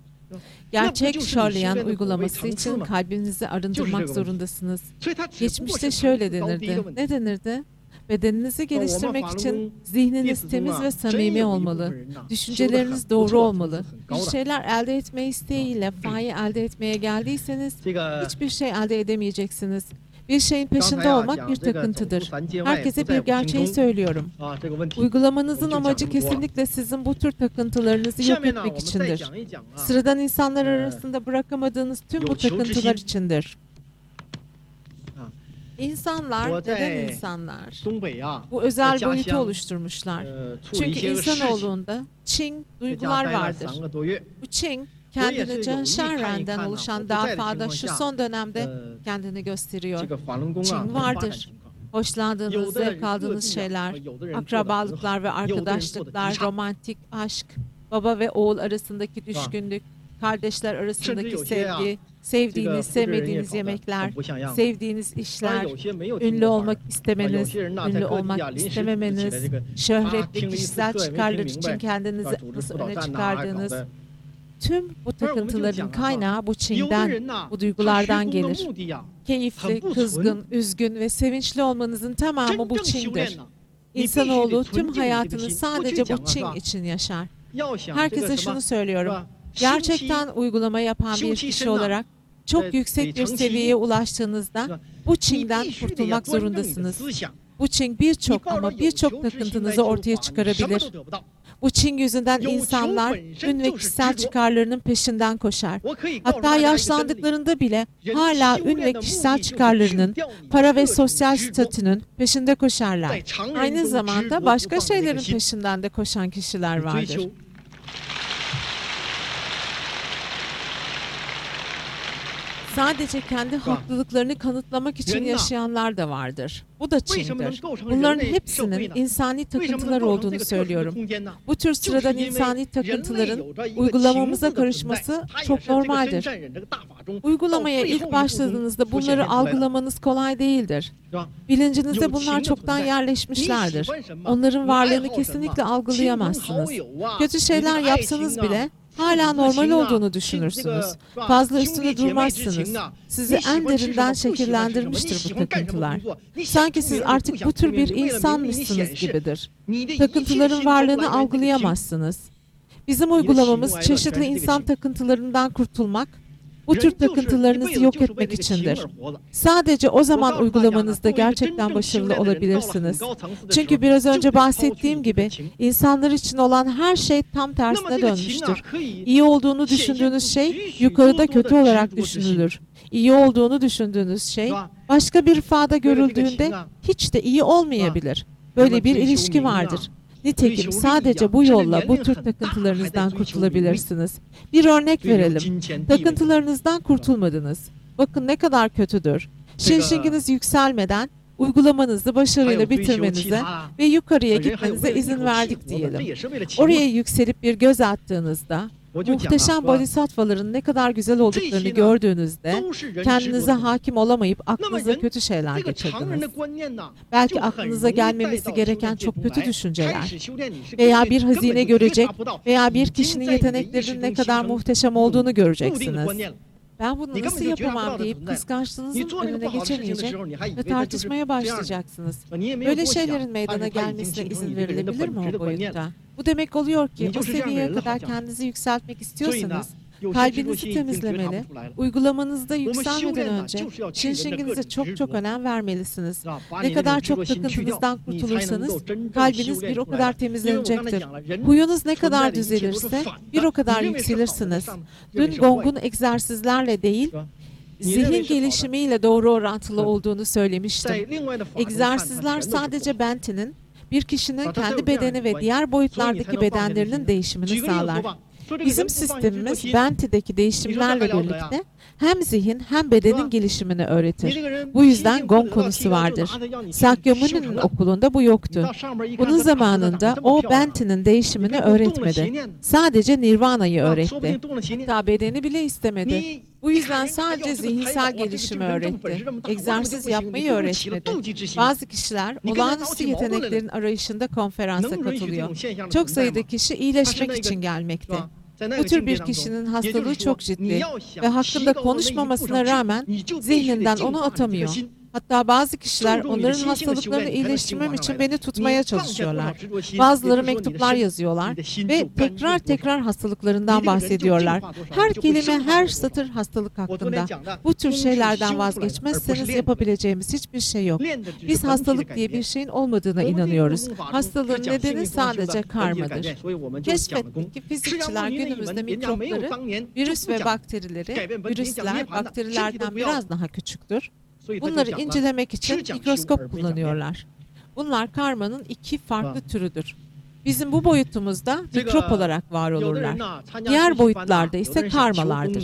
Gerçek Shaolin uygulaması için kalbinizi arındırmak zorundasınız. Geçmişte şöyle denirdi. Ne denirdi? Bedeninizi geliştirmek için zihniniz temiz ve samimi olmalı. Düşünceleriniz doğru olmalı. Bir şeyler elde etme isteğiyle fayı elde etmeye geldiyseniz hiçbir şey elde edemeyeceksiniz. Bir şeyin peşinde olmak bir takıntıdır. Herkese bir gerçeği söylüyorum. Uygulamanızın amacı kesinlikle sizin bu tür takıntılarınızı yok etmek içindir. Sıradan insanlar arasında bırakamadığınız tüm bu takıntılar içindir. İnsanlar, neden insanlar? Bu özel boyutu oluşturmuşlar. Çünkü insanoğlunda Qing duygular vardır. Bu Qing kendini Zhenshanren'den oluşan dafada şu son dönemde kendini gösteriyor. Qing vardır. hoşlandığınız, zevk aldığınız şeyler, akrabalıklar ve arkadaşlıklar, romantik aşk, baba ve oğul arasındaki düşkünlük, kardeşler arasındaki sevgi, sevdiğiniz, sevmediğiniz yemekler, sevdiğiniz işler, ünlü olmak istemeniz, ünlü olmak istememeniz, şöhret ve kişisel çıkarlar için kendinizi nasıl öne çıkardığınız, tüm bu takıntıların kaynağı bu Çing'den, bu duygulardan gelir. Keyifli, kızgın, üzgün ve sevinçli olmanızın tamamı bu Çing'dir. İnsanoğlu tüm hayatını sadece bu Çing için yaşar. Herkese şunu söylüyorum. Gerçekten uygulama yapan bir kişi olarak çok yüksek bir seviyeye ulaştığınızda bu Çing'den kurtulmak zorundasınız. Bu Çing birçok ama birçok takıntınızı ortaya çıkarabilir. Bu Çing yüzünden insanlar ün ve kişisel çıkarlarının peşinden koşar. Hatta yaşlandıklarında bile hala ün ve kişisel çıkarlarının, para ve sosyal statünün peşinde koşarlar. Aynı zamanda başka şeylerin peşinden de koşan kişiler vardır. Sadece kendi haklılıklarını kanıtlamak için yaşayanlar da vardır. Bu da Çing'dir. Bunların hepsinin insani takıntılar olduğunu söylüyorum. Bu tür sıradan insani takıntıların uygulamamıza karışması çok normaldir. Uygulamaya ilk başladığınızda bunları algılamanız kolay değildir. Bilincinizde bunlar çoktan yerleşmişlerdir. Onların varlığını kesinlikle algılayamazsınız. Kötü şeyler yapsanız bile hala normal olduğunu düşünürsünüz. Fazla üstüne durmazsınız. Sizi en derinden şekillendirmiştir bu takıntılar. Sanki siz artık bu tür bir insanmışsınız gibidir. Takıntıların varlığını algılayamazsınız. Bizim uygulamamız çeşitli insan takıntılarından kurtulmak, bu tür takıntılarınızı yok etmek içindir. Sadece o zaman uygulamanızda gerçekten başarılı olabilirsiniz. Çünkü biraz önce bahsettiğim gibi insanlar için olan her şey tam tersine dönmüştür. İyi olduğunu düşündüğünüz şey yukarıda kötü olarak düşünülür. İyi olduğunu düşündüğünüz şey başka bir ifade görüldüğünde hiç de iyi olmayabilir. Böyle bir ilişki vardır. Nitekim sadece bu yolla bu tür takıntılarınızdan kurtulabilirsiniz. Bir örnek verelim. Takıntılarınızdan kurtulmadınız. Bakın ne kadar kötüdür. Şinşinginiz yükselmeden uygulamanızı başarıyla bitirmenize ve yukarıya gitmenize izin verdik diyelim. Oraya yükselip bir göz attığınızda muhteşem bodhisattvaların ne kadar güzel olduklarını gördüğünüzde kendinize hakim olamayıp aklınıza kötü şeyler geçirdiniz. Belki aklınıza gelmemesi gereken çok kötü düşünceler veya bir hazine görecek veya bir kişinin yeteneklerinin ne kadar muhteşem olduğunu göreceksiniz. Ben bunu nasıl yapamam deyip kıskançlığınızın önüne geçemeyecek ve tartışmaya başlayacaksınız. Böyle şeylerin meydana gelmesine izin verilebilir mi o boyutta? Bu demek oluyor ki o seviyeye kadar kendinizi yükseltmek istiyorsanız kalbinizi temizlemeli, uygulamanızda yükselmeden önce Şinşinginize çok çok önem vermelisiniz. Ne kadar çok takıntınızdan kurtulursanız kalbiniz bir o kadar temizlenecektir. Huyunuz ne kadar düzelirse bir o kadar yükselirsiniz. Dün Gong'un egzersizlerle değil, zihin gelişimiyle doğru orantılı olduğunu söylemiştim. Egzersizler sadece Bentley'nin bir kişinin kendi bedeni ve diğer boyutlardaki bedenlerinin değişimini sağlar. Bizim sistemimiz Bentley'deki değişimlerle birlikte hem zihin hem bedenin gelişimini öğretir. Bu yüzden Gong konusu vardır. Sakyamuni'nin okulunda bu yoktu. Bunun zamanında o Bentley'nin değişimini öğretmedi. Sadece Nirvana'yı öğretti. Hatta bedeni bile istemedi. Bu yüzden sadece zihinsel gelişimi öğretti. Egzersiz yapmayı öğretmedi. Bazı kişiler olağanüstü yeteneklerin arayışında konferansa katılıyor. Çok sayıda kişi iyileşmek için gelmekte. Bu tür bir kişinin hastalığı çok ciddi ve hakkında konuşmamasına rağmen zihninden onu atamıyor. Hatta bazı kişiler onların hastalıklarını iyileştirmem için beni tutmaya çalışıyorlar. Bazıları mektuplar yazıyorlar ve tekrar tekrar hastalıklarından bahsediyorlar. Her kelime, her satır hastalık hakkında. Bu tür şeylerden vazgeçmezseniz yapabileceğimiz hiçbir şey yok. Biz hastalık diye bir şeyin olmadığına inanıyoruz. Hastalığın nedeni sadece karmadır. Keşfettik ki fizikçiler günümüzde mikropları, virüs ve bakterileri, virüsler bakterilerden biraz daha küçüktür. Bunları incelemek için mikroskop kullanıyorlar. Bunlar karmanın iki farklı türüdür. Bizim bu boyutumuzda mikrop olarak var olurlar. Diğer boyutlarda ise karmalardır.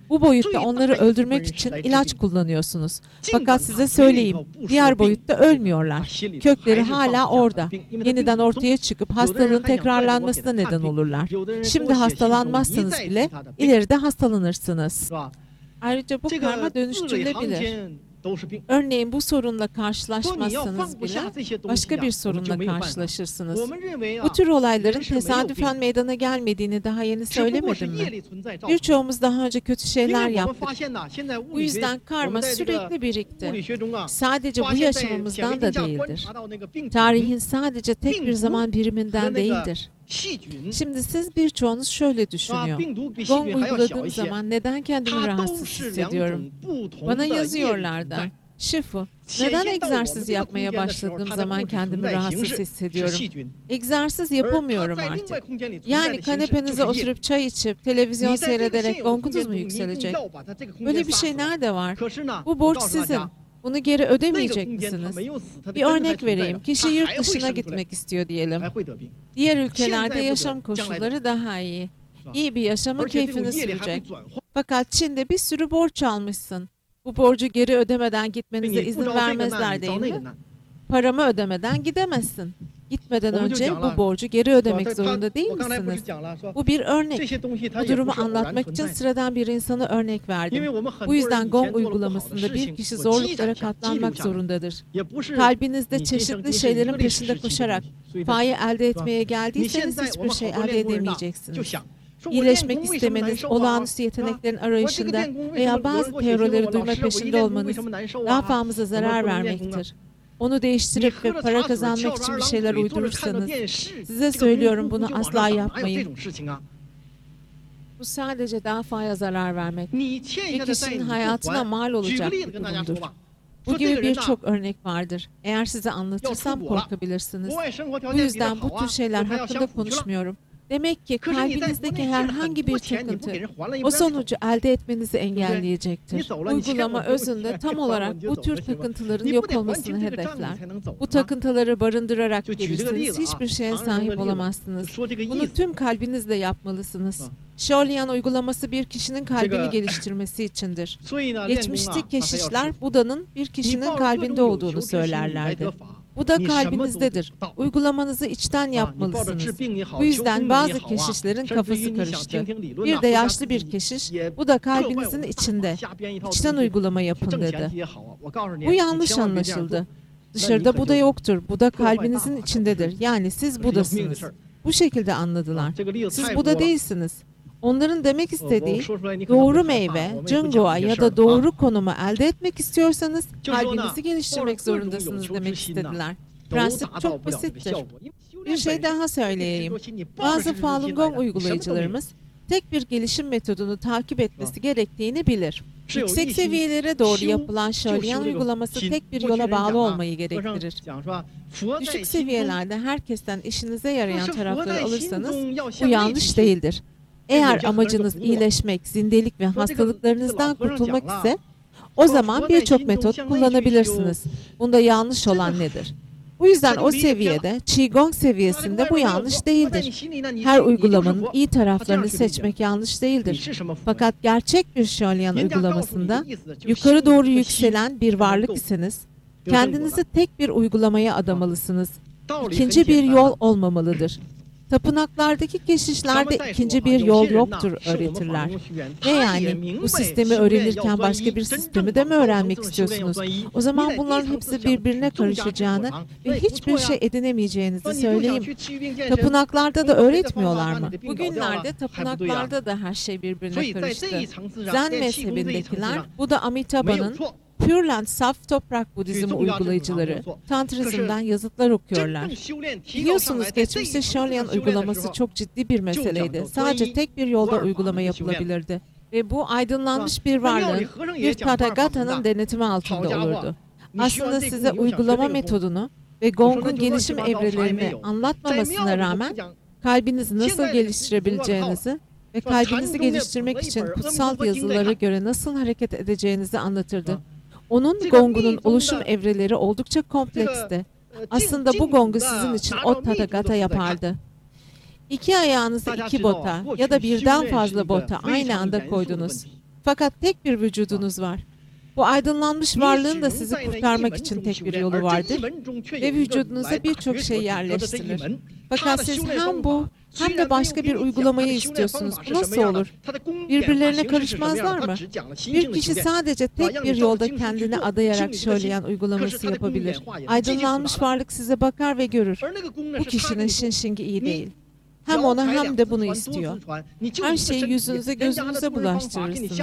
Bu boyutta onları öldürmek için ilaç kullanıyorsunuz. Fakat size söyleyeyim, diğer boyutta ölmüyorlar. Kökleri hala orada. Yeniden ortaya çıkıp hastalığın tekrarlanmasına neden olurlar. Şimdi hastalanmazsanız bile ileride hastalanırsınız. Ayrıca bu karma dönüştürülebilir. Örneğin bu sorunla karşılaşmazsanız bile başka bir sorunla karşılaşırsınız. Bu tür olayların tesadüfen meydana gelmediğini daha yeni söylemedim mi? Birçoğumuz daha önce kötü şeyler yaptık. Bu yüzden karma sürekli birikti. Sadece bu yaşamımızdan da değildir. Tarihin sadece tek bir zaman biriminden değildir. Şimdi siz birçoğunuz şöyle düşünüyor. Gong uyguladığım zaman neden kendimi rahatsız hissediyorum? Bana yazıyorlar da. Şifu, neden egzersiz yapmaya başladığım zaman kendimi rahatsız hissediyorum? Egzersiz yapamıyorum artık. Yani kanepenize oturup çay içip, televizyon seyrederek gongunuz mu yükselecek? Böyle bir şey nerede var? Bu borç sizin. Bunu geri ödemeyecek misiniz? Bir örnek vereyim. Kişi yurt dışına gitmek istiyor diyelim. Diğer ülkelerde yaşam koşulları daha iyi. İyi bir yaşamın keyfini sürecek. Fakat Çin'de bir sürü borç almışsın. Bu borcu geri ödemeden gitmenize izin vermezler değil mi? Paramı ödemeden gidemezsin. Gitmeden önce bu borcu geri ödemek zorunda değil misiniz? Bu bir örnek. Bu durumu anlatmak için sıradan bir insana örnek verdim. Bu yüzden Gong uygulamasında bir kişi zorluklara katlanmak zorundadır. Kalbinizde çeşitli şeylerin peşinde koşarak fayi elde etmeye geldiyseniz hiçbir şey elde edemeyeceksiniz. İyileşmek istemeniz, olağanüstü yeteneklerin arayışında veya bazı teorileri duyma peşinde olmanız daha fazla zarar vermektir. Onu değiştirip ve para kazanmak için bir şeyler uydurursanız, size söylüyorum bunu asla yapmayın. Bu sadece daha fazla zarar vermek. Bir kişinin hayatına mal olacak bir durumdur. Bu gibi birçok örnek vardır. Eğer size anlatırsam korkabilirsiniz. Bu yüzden bu tür şeyler hakkında konuşmuyorum. Demek ki kalbinizdeki herhangi bir takıntı o sonucu elde etmenizi engelleyecektir. Uygulama özünde tam olarak bu tür takıntıların yok olmasını hedefler. Bu takıntıları barındırarak gelirseniz hiçbir şeye sahip olamazsınız. Bunu tüm kalbinizle yapmalısınız. Shaolin uygulaması bir kişinin kalbini geliştirmesi içindir. Geçmişteki keşişler Buda'nın bir kişinin kalbinde olduğunu söylerlerdi. Bu da kalbinizdedir. Uygulamanızı içten yapmalısınız. Bu yüzden bazı keşişlerin kafası karıştı. Bir de yaşlı bir keşiş, bu da kalbinizin içinde. İçten uygulama yapın dedi. Bu yanlış anlaşıldı. Dışarıda bu da yoktur. Bu da kalbinizin içindedir. Yani siz Budasınız. Bu şekilde anladılar. Siz Buda değilsiniz. Onların demek istediği doğru meyve, Cengua ya da doğru konumu elde etmek istiyorsanız kalbinizi geliştirmek zorundasınız demek istediler. Prensip çok basittir. Bir şey daha söyleyeyim. Bazı Falun Gong uygulayıcılarımız tek bir gelişim metodunu takip etmesi gerektiğini bilir. Yüksek seviyelere doğru yapılan Shaolin uygulaması tek bir yola bağlı olmayı gerektirir. Düşük seviyelerde herkesten işinize yarayan tarafları alırsanız bu yanlış değildir. Eğer amacınız iyileşmek, zindelik ve hastalıklarınızdan kurtulmak ise o zaman birçok metot kullanabilirsiniz. Bunda yanlış olan nedir? Bu yüzden o seviyede, Qigong seviyesinde bu yanlış değildir. Her uygulamanın iyi taraflarını seçmek yanlış değildir. Fakat gerçek bir Shaolin uygulamasında yukarı doğru yükselen bir varlık iseniz, kendinizi tek bir uygulamaya adamalısınız. İkinci bir yol olmamalıdır. Tapınaklardaki keşişlerde ikinci bir yol yoktur öğretirler. Ne yani? Bu sistemi öğrenirken başka bir sistemi de mi öğrenmek istiyorsunuz? O zaman bunların hepsi birbirine karışacağını ve hiçbir şey edinemeyeceğinizi söyleyeyim. Tapınaklarda da öğretmiyorlar mı? Bugünlerde tapınaklarda da her şey birbirine karıştı. Zen mezhebindekiler, bu da Amitabha'nın Pure Land saf toprak Budizmi uygulayıcıları Tantrizm'den yazıtlar okuyorlar. Biliyorsunuz geçmişte Shaolin uygulaması çok ciddi bir meseleydi. Sadece tek bir yolda uygulama yapılabilirdi. Ve bu aydınlanmış bir varlığın, bir Tathagata'nın denetimi altında olurdu. Aslında size uygulama metodunu ve Gong'un gelişim evrelerini anlatmamasına rağmen kalbinizi nasıl geliştirebileceğinizi ve kalbinizi geliştirmek için kutsal yazılara göre nasıl hareket edeceğinizi anlatırdı. Onun Gong'unun oluşum evreleri oldukça kompleksti. Aslında bu Gong'u sizin için o Tathagata yapardı. İki ayağınızı iki bota ya da birden fazla bota aynı anda koydunuz. Fakat tek bir vücudunuz var. Bu aydınlanmış varlığın da sizi kurtarmak için tek bir yolu vardır ve vücudunuza birçok şey yerleştirilir. Fakat siz hem bu hem de başka bir uygulamayı istiyorsunuz. Bu nasıl olur? Birbirlerine karışmazlar mı? Bir kişi sadece tek bir yolda kendini adayarak söyleyen uygulaması yapabilir. Aydınlanmış varlık size bakar ve görür. Bu kişinin şinşingi iyi değil. Hem ona hem de bunu istiyor. Her şeyi yüzünüze gözünüze bulaştırırsınız.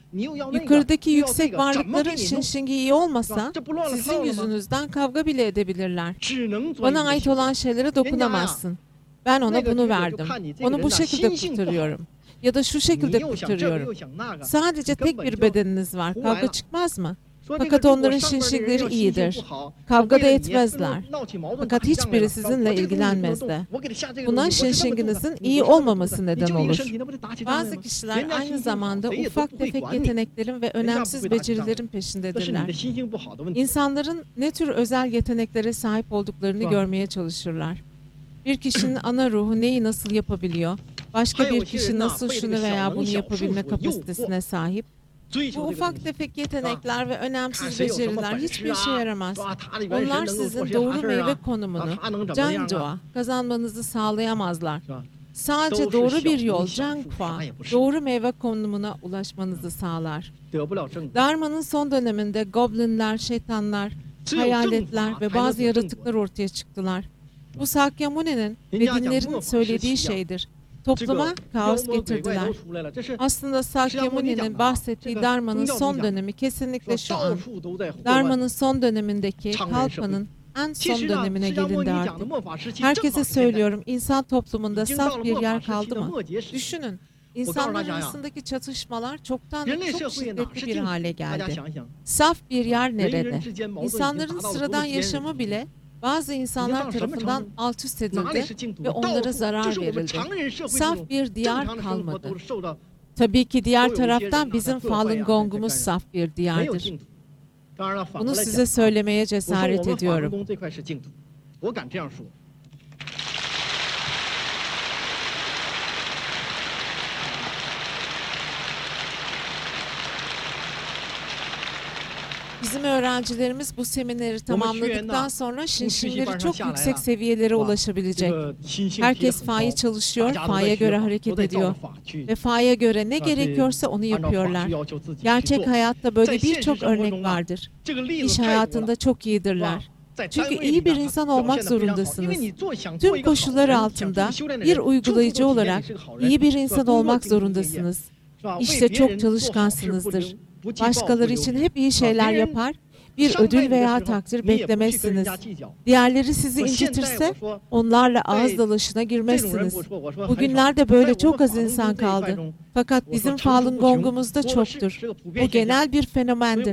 Yukarıdaki yüksek varlıkların şinşingi iyi olmasa sizin yüzünüzden kavga bile edebilirler. Bana ait olan şeylere dokunamazsın. Ben ona bunu verdim. Onu bu şekilde kurtarıyorum. Ya da şu şekilde kurtarıyorum. Sadece tek bir bedeniniz var. Kavga çıkmaz mı? Fakat onların şinşingleri iyidir. Kavga da etmezler. Fakat hiçbiri sizinle ilgilenmez de. Buna şinşinginizin iyi olmaması neden olur. Bazı kişiler aynı zamanda ufak tefek yeteneklerin ve önemsiz becerilerin peşindedirler. İnsanların ne tür özel yeteneklere sahip olduklarını görmeye çalışırlar. Bir kişinin ana ruhu neyi nasıl yapabiliyor? Başka bir kişi nasıl şunu veya bunu yapabilme kapasitesine sahip? Bu ufak tefek yetenekler ve önemsiz beceriler hiçbir işe yaramaz. Onlar sizin doğru meyve konumunu, Zhangzhua, kazanmanızı sağlayamazlar. Sadece doğru bir yol, Zhanghua, doğru meyve konumuna ulaşmanızı sağlar. Dharma'nın son döneminde goblinler, şeytanlar, hayaletler ve bazı yaratıklar ortaya çıktılar. Bu Sakyamuni'nin ve dinlerin söylediği şeydir. Topluma kaos getirdiler. Aslında Sakyamuni'nin bahsettiği Dharma'nın son dönemi kesinlikle şu an. Dharma'nın son dönemindeki Kalpa'nın en son dönemine gelindi artık. Herkese söylüyorum, insan toplumunda saf bir yer kaldı mı? Düşünün, insanlar arasındaki çatışmalar çoktan çok şiddetli bir hale geldi. Saf bir yer nerede? İnsanların sıradan yaşamı bile bazı insanlar tarafından alt üst edildi ve onlara zarar verildi. Saf bir diyar kalmadı. Tabii ki diğer taraftan bizim Falun Gong'umuz saf bir diyardır. Bunu size söylemeye cesaret ediyorum. Bizim öğrencilerimiz bu semineri tamamladıktan sonra şinşinleri çok yüksek seviyelere ulaşabilecek. Herkes fa'yı çalışıyor, fa'ya göre hareket ediyor. Ve fa'ya göre ne gerekiyorsa onu yapıyorlar. Gerçek hayatta böyle birçok örnek vardır. İş hayatında çok iyidirler. Çünkü iyi bir insan olmak zorundasınız. Tüm koşullar altında bir uygulayıcı olarak iyi bir insan olmak zorundasınız. İşte çok çalışkansınızdır. Başkaları için hep iyi şeyler yapar, bir ödül veya takdir beklemezsiniz. Diğerleri sizi incitirse onlarla ağız dalaşına girmezsiniz. Bugünlerde böyle çok az insan kaldı. Fakat bizim Falun Gong'umuzda çoktur. Bu genel bir fenomendir.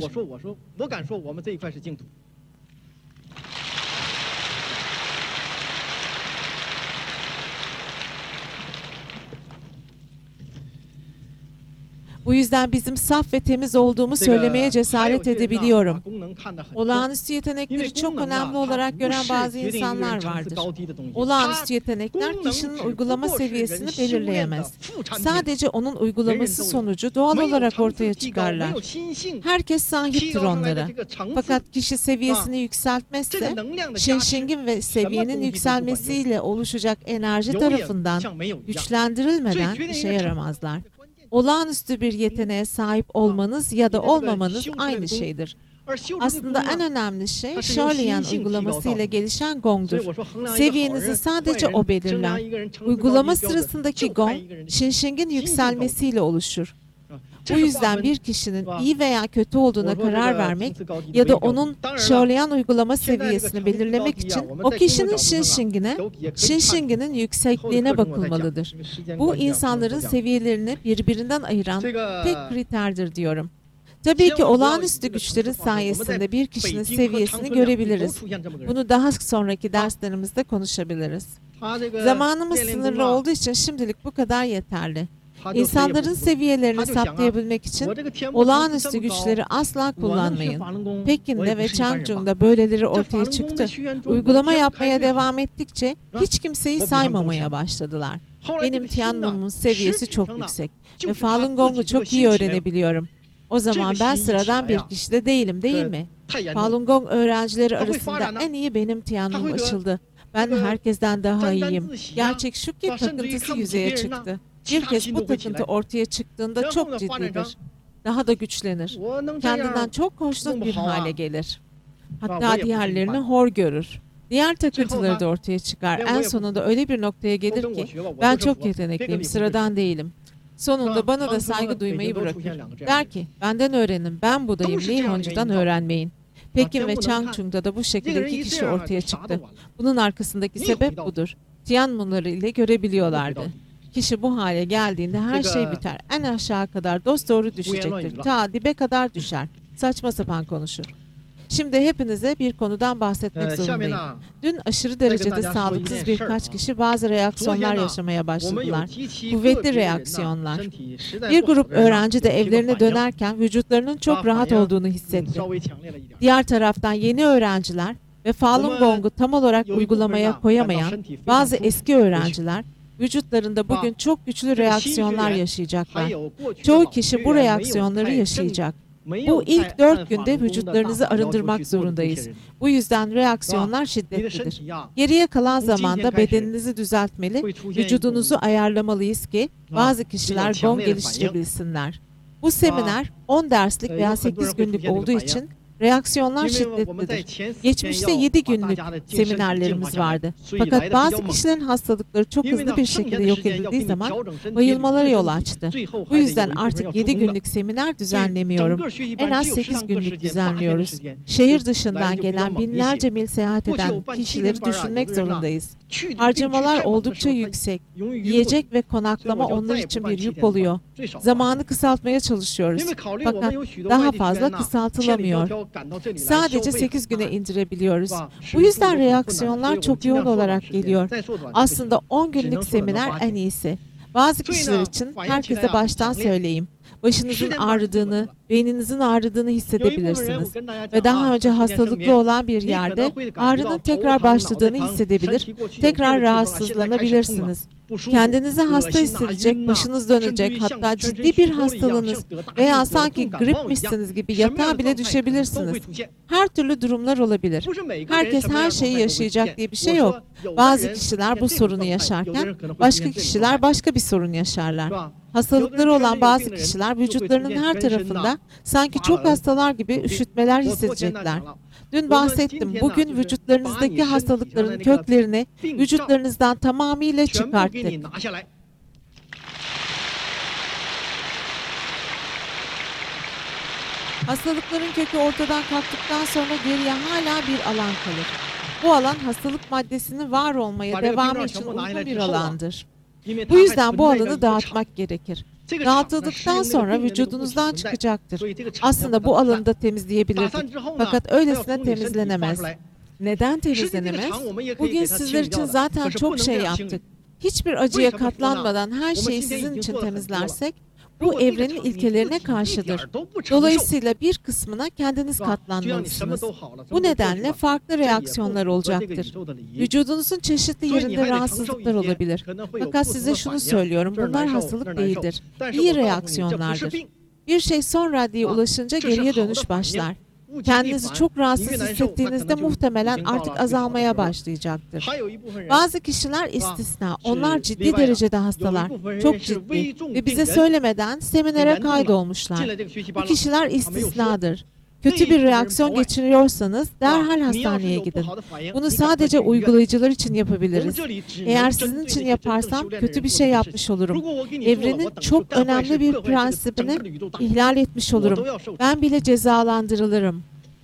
Bu yüzden bizim saf ve temiz olduğumu söylemeye cesaret edebiliyorum. Olağanüstü yetenekleri çok önemli olarak gören bazı insanlar vardır. Olağanüstü yetenekler kişinin uygulama seviyesini belirleyemez. Sadece onun uygulaması sonucu doğal olarak ortaya çıkarlar. Herkes sahiptir onlara. Fakat kişi seviyesini yükseltmezse, şinşingin ve seviyenin yükselmesiyle oluşacak enerji tarafından güçlendirilmeden işe yaramazlar. Olağanüstü bir yeteneğe sahip olmanız ya da olmamanız aynı şeydir. Aslında en önemli şey Shaolin uygulaması ile gelişen gongdur. Seviyenizi sadece o belirler. Uygulama sırasındaki gong, şinşingin yükselmesiyle oluşur. Bu yüzden bir kişinin iyi veya kötü olduğuna karar vermek ya da onun Shaolin uygulama seviyesini belirlemek için o kişinin şinşingine, şinşinginin yüksekliğine bakılmalıdır. Bu insanların seviyelerini birbirinden ayıran tek kriterdir diyorum. Tabii ki olağanüstü güçlerin sayesinde bir kişinin seviyesini görebiliriz. Bunu daha sonraki derslerimizde konuşabiliriz. Zamanımız sınırlı olduğu için şimdilik bu kadar yeterli. İnsanların seviyelerini saptayabilmek için olağanüstü güçleri asla kullanmayın. Pekin'de ve Changchung'da böyleleri ortaya çıktı. Uygulama yapmaya devam ettikçe hiç kimseyi saymamaya başladılar. Benim Tianmun'un seviyesi çok yüksek ve Falun Gong'u çok iyi öğrenebiliyorum. O zaman ben sıradan bir kişi de değilim, değil mi? Falun Gong öğrencileri arasında en iyi benim Tianmun açıldı. Ben herkesten daha iyiyim. Gerçek şu ki takıntısı yüzeye çıktı. Bir kez bu takıntı ortaya çıktığında çok ciddidir. Daha da güçlenir. Kendinden çok hoşnut bir hale gelir. Hatta diğerlerini hor görür. Diğer takıntıları da ortaya çıkar. En sonunda öyle bir noktaya gelir ki ben çok yetenekliyim, sıradan değilim. Sonunda bana da saygı duymayı bırakır. Der ki benden öğrenin, ben budayım, Li Hongzhu'dan öğrenmeyin. Pekin ve Changchung'da da bu şekilde iki kişi ortaya çıktı. Bunun arkasındaki sebep budur. Tianmunları ile görebiliyorlardı. Kişi bu hale geldiğinde her şey biter. En aşağı kadar dosdoğru düşecektir. Ta dibe kadar düşer. Saçma sapan konuşur. Şimdi hepinize bir konudan bahsetmek zorundayım. Dün aşırı derecede sağlıksız birkaç kişi bazı reaksiyonlar yaşamaya başladılar. Kuvvetli reaksiyonlar. Bir grup öğrenci de evlerine dönerken vücutlarının çok rahat olduğunu hissetti. Diğer taraftan yeni öğrenciler ve Falun Gong'u tam olarak uygulamaya koyamayan bazı eski öğrenciler vücutlarında bugün çok güçlü reaksiyonlar yaşayacaklar. Çoğu kişi bu reaksiyonları yaşayacak. Bu ilk dört günde vücutlarınızı arındırmak zorundayız. Bu yüzden reaksiyonlar şiddetlidir. Geriye kalan zamanda bedeninizi düzeltmeli, vücudunuzu ayarlamalıyız ki bazı kişiler Gong geliştirebilsinler. Bu seminer on derslik veya sekiz günlük olduğu için reaksiyonlar şiddetlidir. Geçmişte yedi günlük seminerlerimiz vardı. Fakat bazı kişilerin hastalıkları çok hızlı bir şekilde yok edildiği zaman bayılmalara yol açtı. Bu yüzden artık yedi günlük seminer düzenlemiyorum. En az sekiz günlük düzenliyoruz. Şehir dışından gelen binlerce mil seyahat eden kişileri düşünmek zorundayız. Harcamalar oldukça yüksek. Yiyecek ve konaklama onlar için bir yük oluyor. Zamanı kısaltmaya çalışıyoruz. Fakat daha fazla kısaltılamıyor. Sadece sekiz güne indirebiliyoruz. Bu yüzden reaksiyonlar çok yoğun olarak geliyor. Aslında on günlük seminer en iyisi. Bazı kişiler için herkese baştan söyleyeyim. Başınızın ağrıdığını, beyninizin ağrıdığını hissedebilirsiniz. Ve daha önce hastalıklı olan bir yerde ağrının tekrar başladığını hissedebilir, tekrar rahatsızlanabilirsiniz. Kendinizi hasta hissedecek, başınız dönecek, hatta ciddi bir hastalığınız veya sanki gripmişsiniz gibi yatağa bile düşebilirsiniz. Her türlü durumlar olabilir. Herkes her şeyi yaşayacak diye bir şey yok. Bazı kişiler bu sorunu yaşarken, başka kişiler başka bir sorun yaşarlar. Hastalıkları olan bazı kişiler vücutlarının her tarafında sanki çok hastalar gibi üşütmeler hissedecekler. Dün bahsettim. Bugün vücutlarınızdaki hastalıkların köklerini vücutlarınızdan tamamıyla çıkarttık. Hastalıkların kökü ortadan kalktıktan sonra geriye hala bir alan kalır. Bu alan hastalık maddesinin var olmaya devamı için uygun bir alandır. Bu yüzden bu alanı dağıtmak gerekir. Dağıtıldıktan sonra vücudunuzdan çıkacaktır. Aslında bu alanı da temizleyebilirdik. Fakat öylesine temizlenemez. Neden temizlenemez? Bugün sizler için zaten çok şey yaptık. Hiçbir acıya katlanmadan her şeyi sizin için temizlersek, bu evrenin ilkelerine karşıdır. Dolayısıyla bir kısmına kendiniz katlanmalısınız. Bu nedenle farklı reaksiyonlar olacaktır. Vücudunuzun çeşitli yerinde rahatsızlıklar olabilir. Fakat size şunu söylüyorum, bunlar hastalık değildir. İyi reaksiyonlardır. Bir şey son raddeye ulaşınca geriye dönüş başlar. Kendinizi çok rahatsız hissettiğinizde muhtemelen artık azalmaya başlayacaktır. Bazı kişiler istisna. Onlar ciddi derecede hastalar. Çok ciddi. Ve bize söylemeden seminere kaydolmuşlar. Bu kişiler istisnadır. Kötü bir reaksiyon geçiriyorsanız derhal hastaneye gidin. Bunu sadece uygulayıcılar için yapabiliriz. Eğer sizin için yaparsam kötü bir şey yapmış olurum. Evrenin çok önemli bir prensibini ihlal etmiş olurum. Ben bile cezalandırılırım.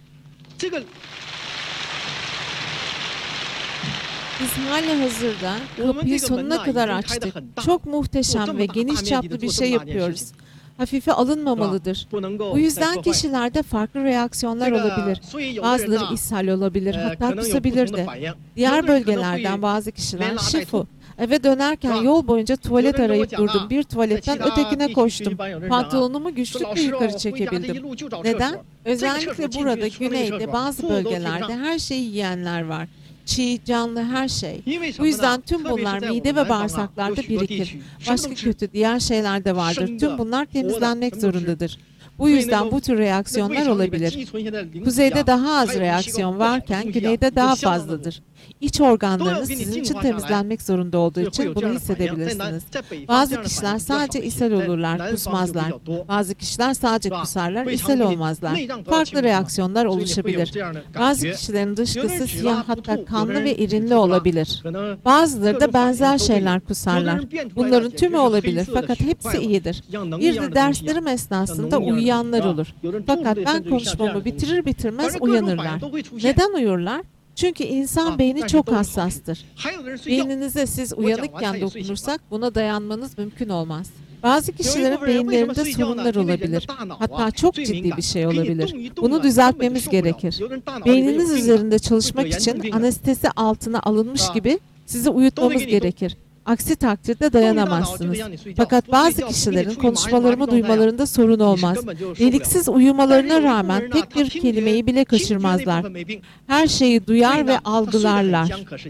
Biz halihazırda kapıyı sonuna kadar açtık. Çok muhteşem ve geniş çaplı bir şey yapıyoruz. Hafife alınmamalıdır. Bu yüzden kişilerde farklı reaksiyonlar olabilir. Bazıları ishal olabilir, hatta kusabilir de. Diğer bölgelerden bazı kişiler şifu. Eve dönerken yol boyunca tuvalet arayıp durdum. Bir tuvaletten ötekine koştum. Pantolonumu güçlükle yukarı çekebildim. Neden? Özellikle burada, güneyde, bazı bölgelerde her şeyi yiyenler var. çiğ, canlı her şey. Bu yüzden tüm bunlar mide ve bağırsaklarda birikir. Başka kötü diğer şeyler de vardır. Tüm bunlar temizlenmek zorundadır. Bu yüzden bu tür reaksiyonlar olabilir. Kuzeyde daha az reaksiyon varken güneyde daha fazladır. İç organlarınız sizin için temizlenmek zorunda olduğu için bunu hissedebilirsiniz. Bazı kişiler sadece ishal olurlar, kusmazlar. Bazı kişiler sadece kusarlar, ishal olmazlar. Farklı reaksiyonlar oluşabilir. Bazı kişilerin dışkısı siyah, hatta kanlı ve irinli olabilir. Bazıları da benzer şeyler kusarlar. Bunların tümü olabilir fakat hepsi iyidir. Bir de derslerim esnasında uyuyanlar olur. Fakat ben konuşmamı bitirir bitirmez uyanırlar. Neden uyurlar? Çünkü insan beyni çok hassastır. Beyninize siz uyanıkken dokunursak buna dayanmanız mümkün olmaz. Bazı kişilerin beyinlerinde sorunlar olabilir. Hatta çok ciddi bir şey olabilir. Bunu düzeltmemiz gerekir. Beyniniz üzerinde çalışmak için anestezi altına alınmış gibi sizi uyutmamız gerekir. Aksi takdirde dayanamazsınız. Fakat bazı kişilerin konuşmalarımı duymalarında sorun olmaz. Deliksiz uyumalarına rağmen tek bir kelimeyi bile kaçırmazlar. Her şeyi duyar ve algılarlar.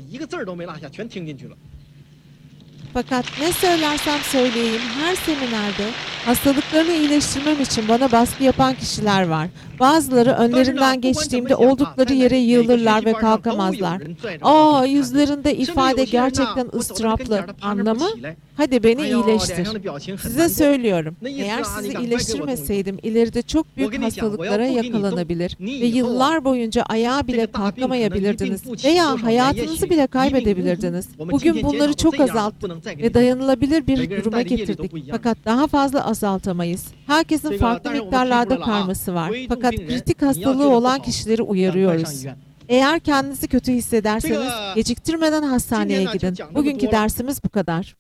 Fakat ne söylersem söyleyeyim her seminerde hastalıklarını iyileştirmem için bana baskı yapan kişiler var. Bazıları önlerinden geçtiğimde oldukları yere yığılırlar ve kalkamazlar. Aa, yüzlerinde ifade gerçekten ıstıraplı. Anlamı? Hadi beni iyileştir. Size söylüyorum. Eğer sizi iyileştirmeseydim ileride çok büyük hastalıklara yakalanabilir ve yıllar boyunca ayağa bile kalkamayabilirdiniz veya hayatınızı bile kaybedebilirdiniz. Bugün bunları çok azalttık ve dayanılabilir bir duruma getirdik. Fakat daha fazla azaltamayız. Herkesin farklı miktarlarda karması var. Fakat kritik hastalığı olan kişileri uyarıyoruz. Eğer kendinizi kötü hissederseniz geciktirmeden hastaneye gidin. Bugünkü dersimiz bu kadar.